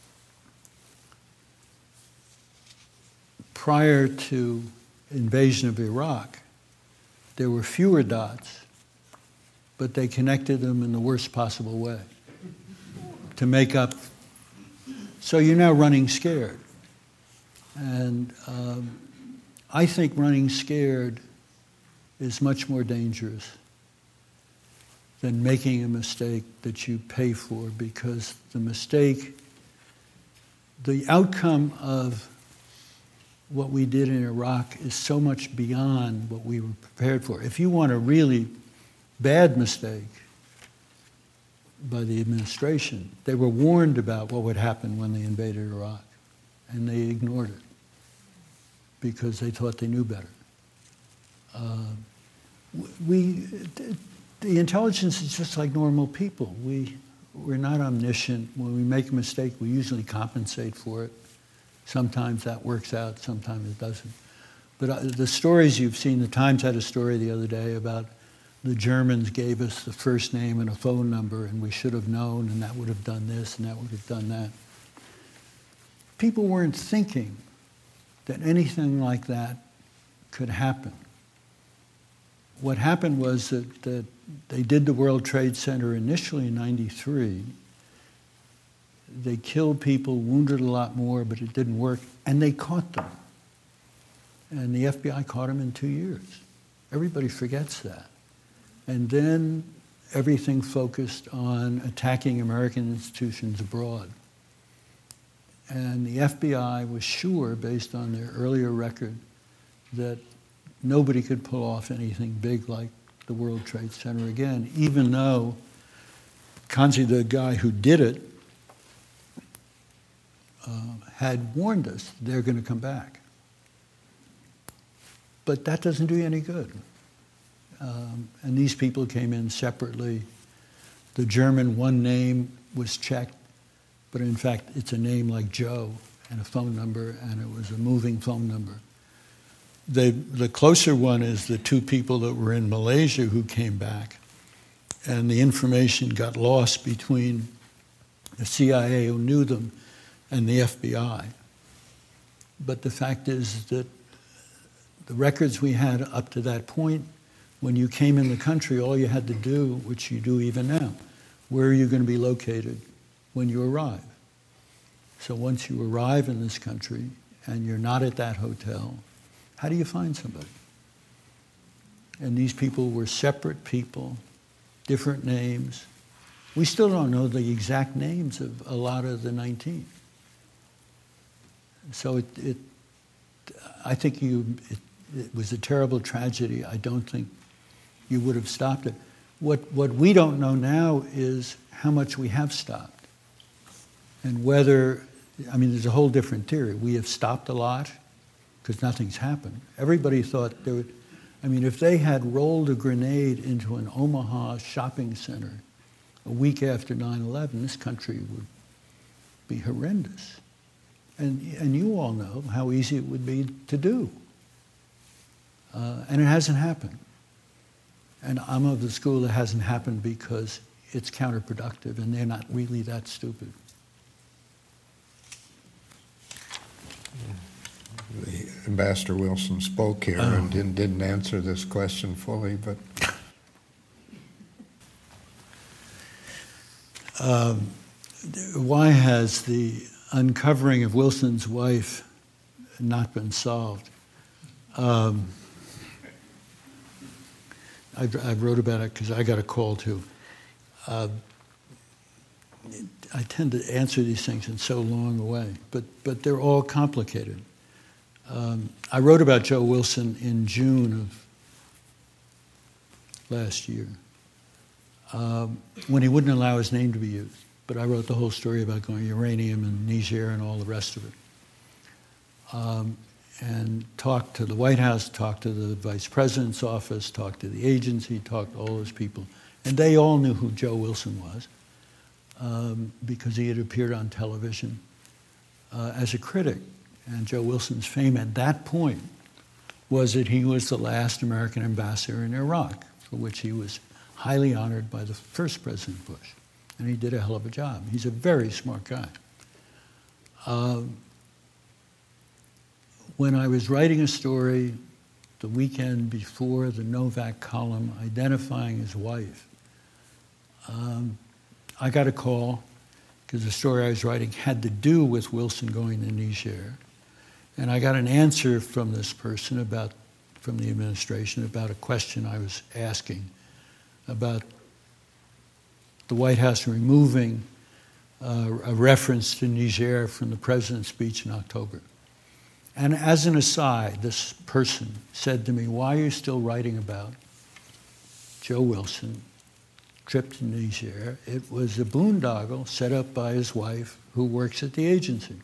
Prior to invasion of Iraq, there were fewer dots, but they connected them in the worst possible way to make up. So you're now running scared. And um, I think running scared is much more dangerous than making a mistake that you pay for, because the mistake, the outcome of what we did in Iraq is so much beyond what we were prepared for. If you want a really bad mistake by the administration, they were warned about what would happen when they invaded Iraq, and they ignored it because they thought they knew better. Uh, we, the intelligence is just like normal people. We, we're not omniscient. When we make a mistake, we usually compensate for it. Sometimes that works out, sometimes it doesn't. But uh, the stories you've seen, the Times had a story the other day about the Germans gave us the first name and a phone number, and we should have known, and that would have done this, and that would have done that. People weren't thinking that anything like that could happen. What happened was that, that they did the World Trade Center initially in ninety-three. They killed people, wounded a lot more, but it didn't work, and they caught them. And the F B I caught them in two years. Everybody forgets that. And then everything focused on attacking American institutions abroad. And the F B I was sure, based on their earlier record, that nobody could pull off anything big like the World Trade Center again, even though Kanzi, the guy who did it, uh, had warned us they're going to come back. But that doesn't do you any good. Um, and these people came in separately. The German one name was checked, but in fact it's a name like Joe and a phone number, and it was a moving phone number. The, the closer one is the two people that were in Malaysia who came back, and the information got lost between the C I A who knew them and the F B I. But the fact is that the records we had up to that point, when you came in the country, all you had to do, which you do even now, where are you going to be located when you arrive? So once you arrive in this country and you're not at that hotel, how do you find somebody? And these people were separate people, different names. We still don't know the exact names of a lot of the nineteen. So it, it I think you, it, it was a terrible tragedy. I don't think you would have stopped it. What, what we don't know now is how much we have stopped. And whether, I mean, there's a whole different theory. We have stopped a lot because nothing's happened. Everybody thought there would, I mean, if they had rolled a grenade into an Omaha shopping center a week after nine eleven, this country would be horrendous. And, and you all know how easy it would be to do. Uh, and it hasn't happened. And I'm of the school that hasn't happened because it's counterproductive and they're not really that stupid. the Ambassador Wilson spoke here Oh. and didn't, didn't answer this question fully, but Um, why has the uncovering of Wilson's wife not been solved? Um, I, I wrote about it because I got a call too. Uh, I tend to answer these things in so long a way, but, but they're all complicated. Um, I wrote about Joe Wilson in June of last year. Um, when he wouldn't allow his name to be used. But I wrote the whole story about going uranium and Niger and all the rest of it. Um, and talked to the White House, talked to the Vice President's office, talked to the agency, talked to all those people. And they all knew who Joe Wilson was um, because he had appeared on television uh, as a critic. And Joe Wilson's fame at that point was that he was the last American ambassador in Iraq, for which he was highly honored by the first President Bush. And he did a hell of a job. He's a very smart guy. Um, when I was writing a story the weekend before the Novak column identifying his wife, um, I got a call because the story I was writing had to do with Wilson going to Niger. And I got an answer from this person about, from the administration about a question I was asking about the White House removing uh, a reference to Niger from the president's speech in October. And as an aside, this person said to me, why are you still writing about Joe Wilson, trip to Niger? It was a boondoggle set up by his wife who works at the agency.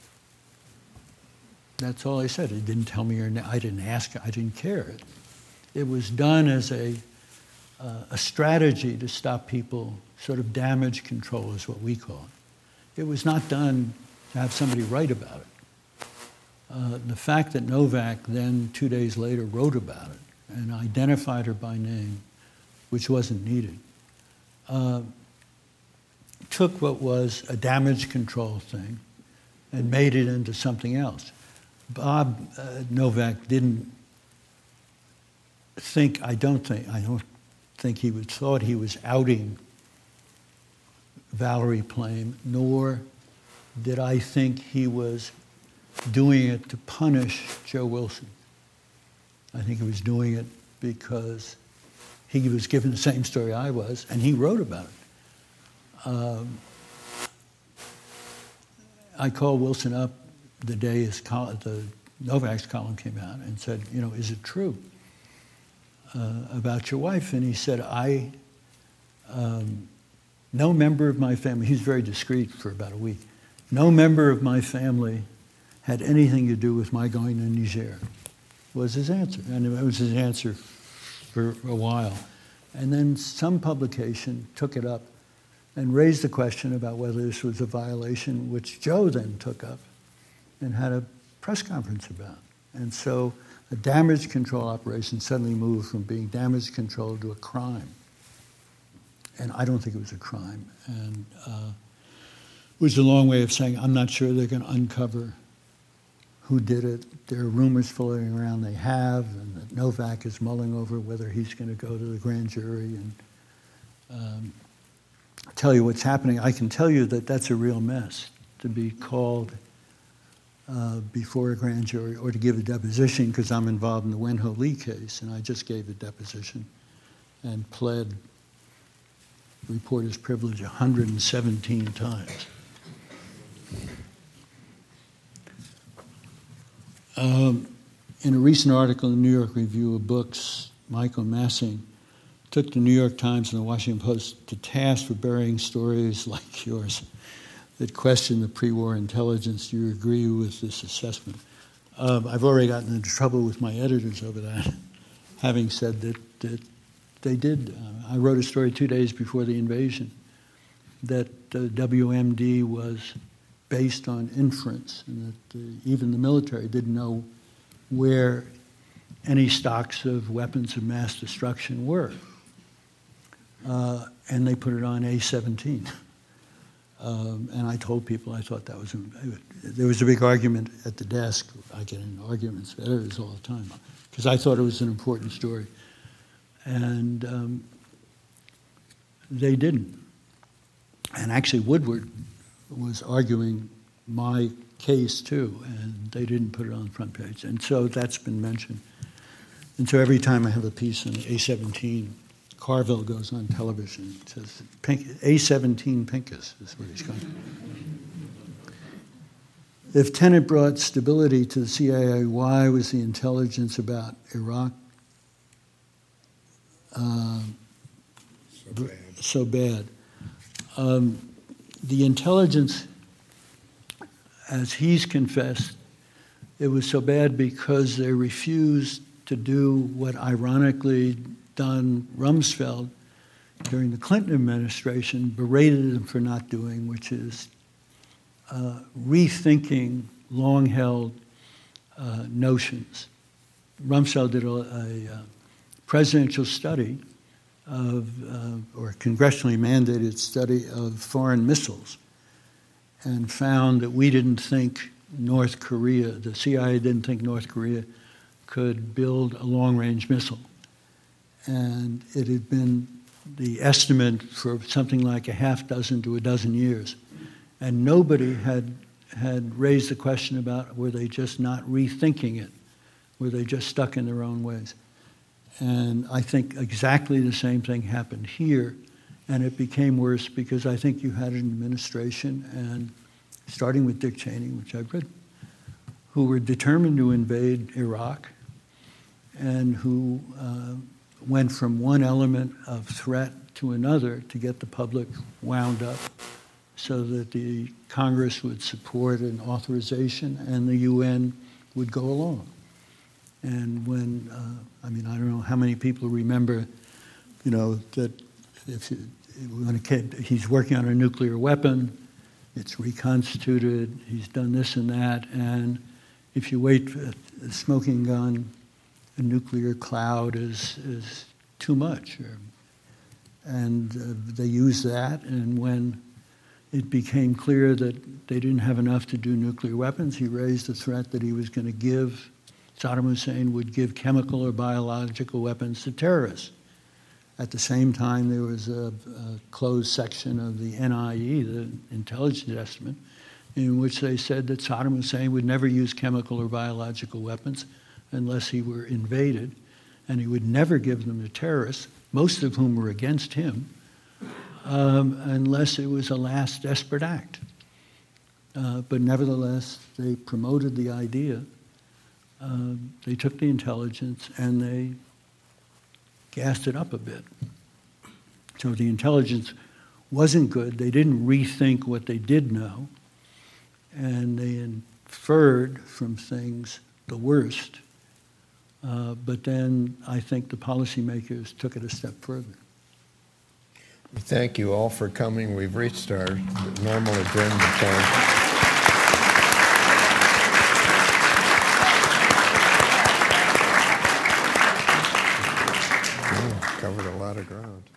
That's all I said. He didn't tell me her name. I didn't ask. I didn't care. It was done as a Uh, a strategy to stop people, sort of damage control is what we call it. It was not done to have somebody write about it. Uh, the fact that Novak then, two days later, wrote about it and identified her by name, which wasn't needed, uh, took what was a damage control thing and made it into something else. Bob uh, Novak didn't think, I don't think, I don't think he was, thought he was outing Valerie Plame, nor did I think he was doing it to punish Joe Wilson. I think he was doing it because he was given the same story I was, and he wrote about it. Um, I called Wilson up the day his col- the Novak's column came out and said, you know, is it true? Uh, about your wife, and he said, I, um, no member of my family, he was very discreet for about a week, no member of my family had anything to do with my going to Niger, was his answer. And it was his answer for a while. And then some publication took it up and raised the question about whether this was a violation, which Joe then took up and had a press conference about. And so a damage control operation suddenly moved from being damage control to a crime. And I don't think it was a crime. And uh, it was a long way of saying, I'm not sure they're going to uncover who did it. There are rumors floating around they have, and that Novak is mulling over whether he's going to go to the grand jury and um, tell you what's happening. I can tell you that that's a real mess, to be called Uh, before a grand jury or to give a deposition, because I'm involved in the Wen-Ho Lee case, and I just gave a deposition and pled reporter's privilege one hundred seventeen times. Um, in a recent article in the New York Review of Books, Michael Massing took the New York Times and the Washington Post to task for burying stories like yours that question the pre-war intelligence. Do you agree with this assessment? Um, I've already gotten into trouble with my editors over that, having said that, that they did. Uh, I wrote a story two days before the invasion that uh, W M D was based on inference, and that uh, even the military didn't know where any stocks of weapons of mass destruction were. Uh, and they put it on A seventeen. Um, and I told people I thought that was, there was a big argument at the desk. I get in arguments with editors all the time, because I thought it was an important story. And um, they didn't. And actually Woodward was arguing my case too, and they didn't put it on the front page. And so that's been mentioned. And so every time I have a piece on A seventeen, Carville goes on television. It says, Pink, A seventeen Pincus is what he's called. If Tenet brought stability to the C I A, why was the intelligence about Iraq uh, So bad. so bad? Um, the intelligence, as he's confessed, it was so bad because they refused to do what ironically Don Rumsfeld during the Clinton administration berated them for not doing, which is uh, rethinking long-held uh, notions. Rumsfeld did a, a, a presidential study of, uh, or congressionally mandated study of foreign missiles, and found that we didn't think North Korea, the C I A didn't think North Korea could build a long-range missile. And it had been the estimate for something like a half dozen to a dozen years. And nobody had, had raised the question about were they just not rethinking it? Were they just stuck in their own ways? And I think exactly the same thing happened here. And it became worse because I think you had an administration, and starting with Dick Cheney, which I've read, who were determined to invade Iraq and who uh, went from one element of threat to another to get the public wound up so that the Congress would support an authorization and the U N would go along. And when, uh, I mean, I don't know how many people remember, you know, that if you, when a kid, he's working on a nuclear weapon, it's reconstituted, he's done this and that, and if you wait for a smoking gun, a nuclear cloud is, is too much. Or, and uh, they used that, and when it became clear that they didn't have enough to do nuclear weapons, he raised the threat that he was going to give, Saddam Hussein would give chemical or biological weapons to terrorists. At the same time, there was a, a closed section of the N I E, the intelligence estimate, in which they said that Saddam Hussein would never use chemical or biological weapons unless he were invaded, and he would never give them to terrorists, most of whom were against him, um, unless it was a last desperate act. Uh, but nevertheless, they promoted the idea. Uh, they took the intelligence and they gassed it up a bit. So the intelligence wasn't good. They didn't rethink what they did know, and they inferred from things the worst. Uh, but then I think the policymakers took it a step further. Thank you all for coming. We've reached our normal adjournment time. Covered a lot of ground.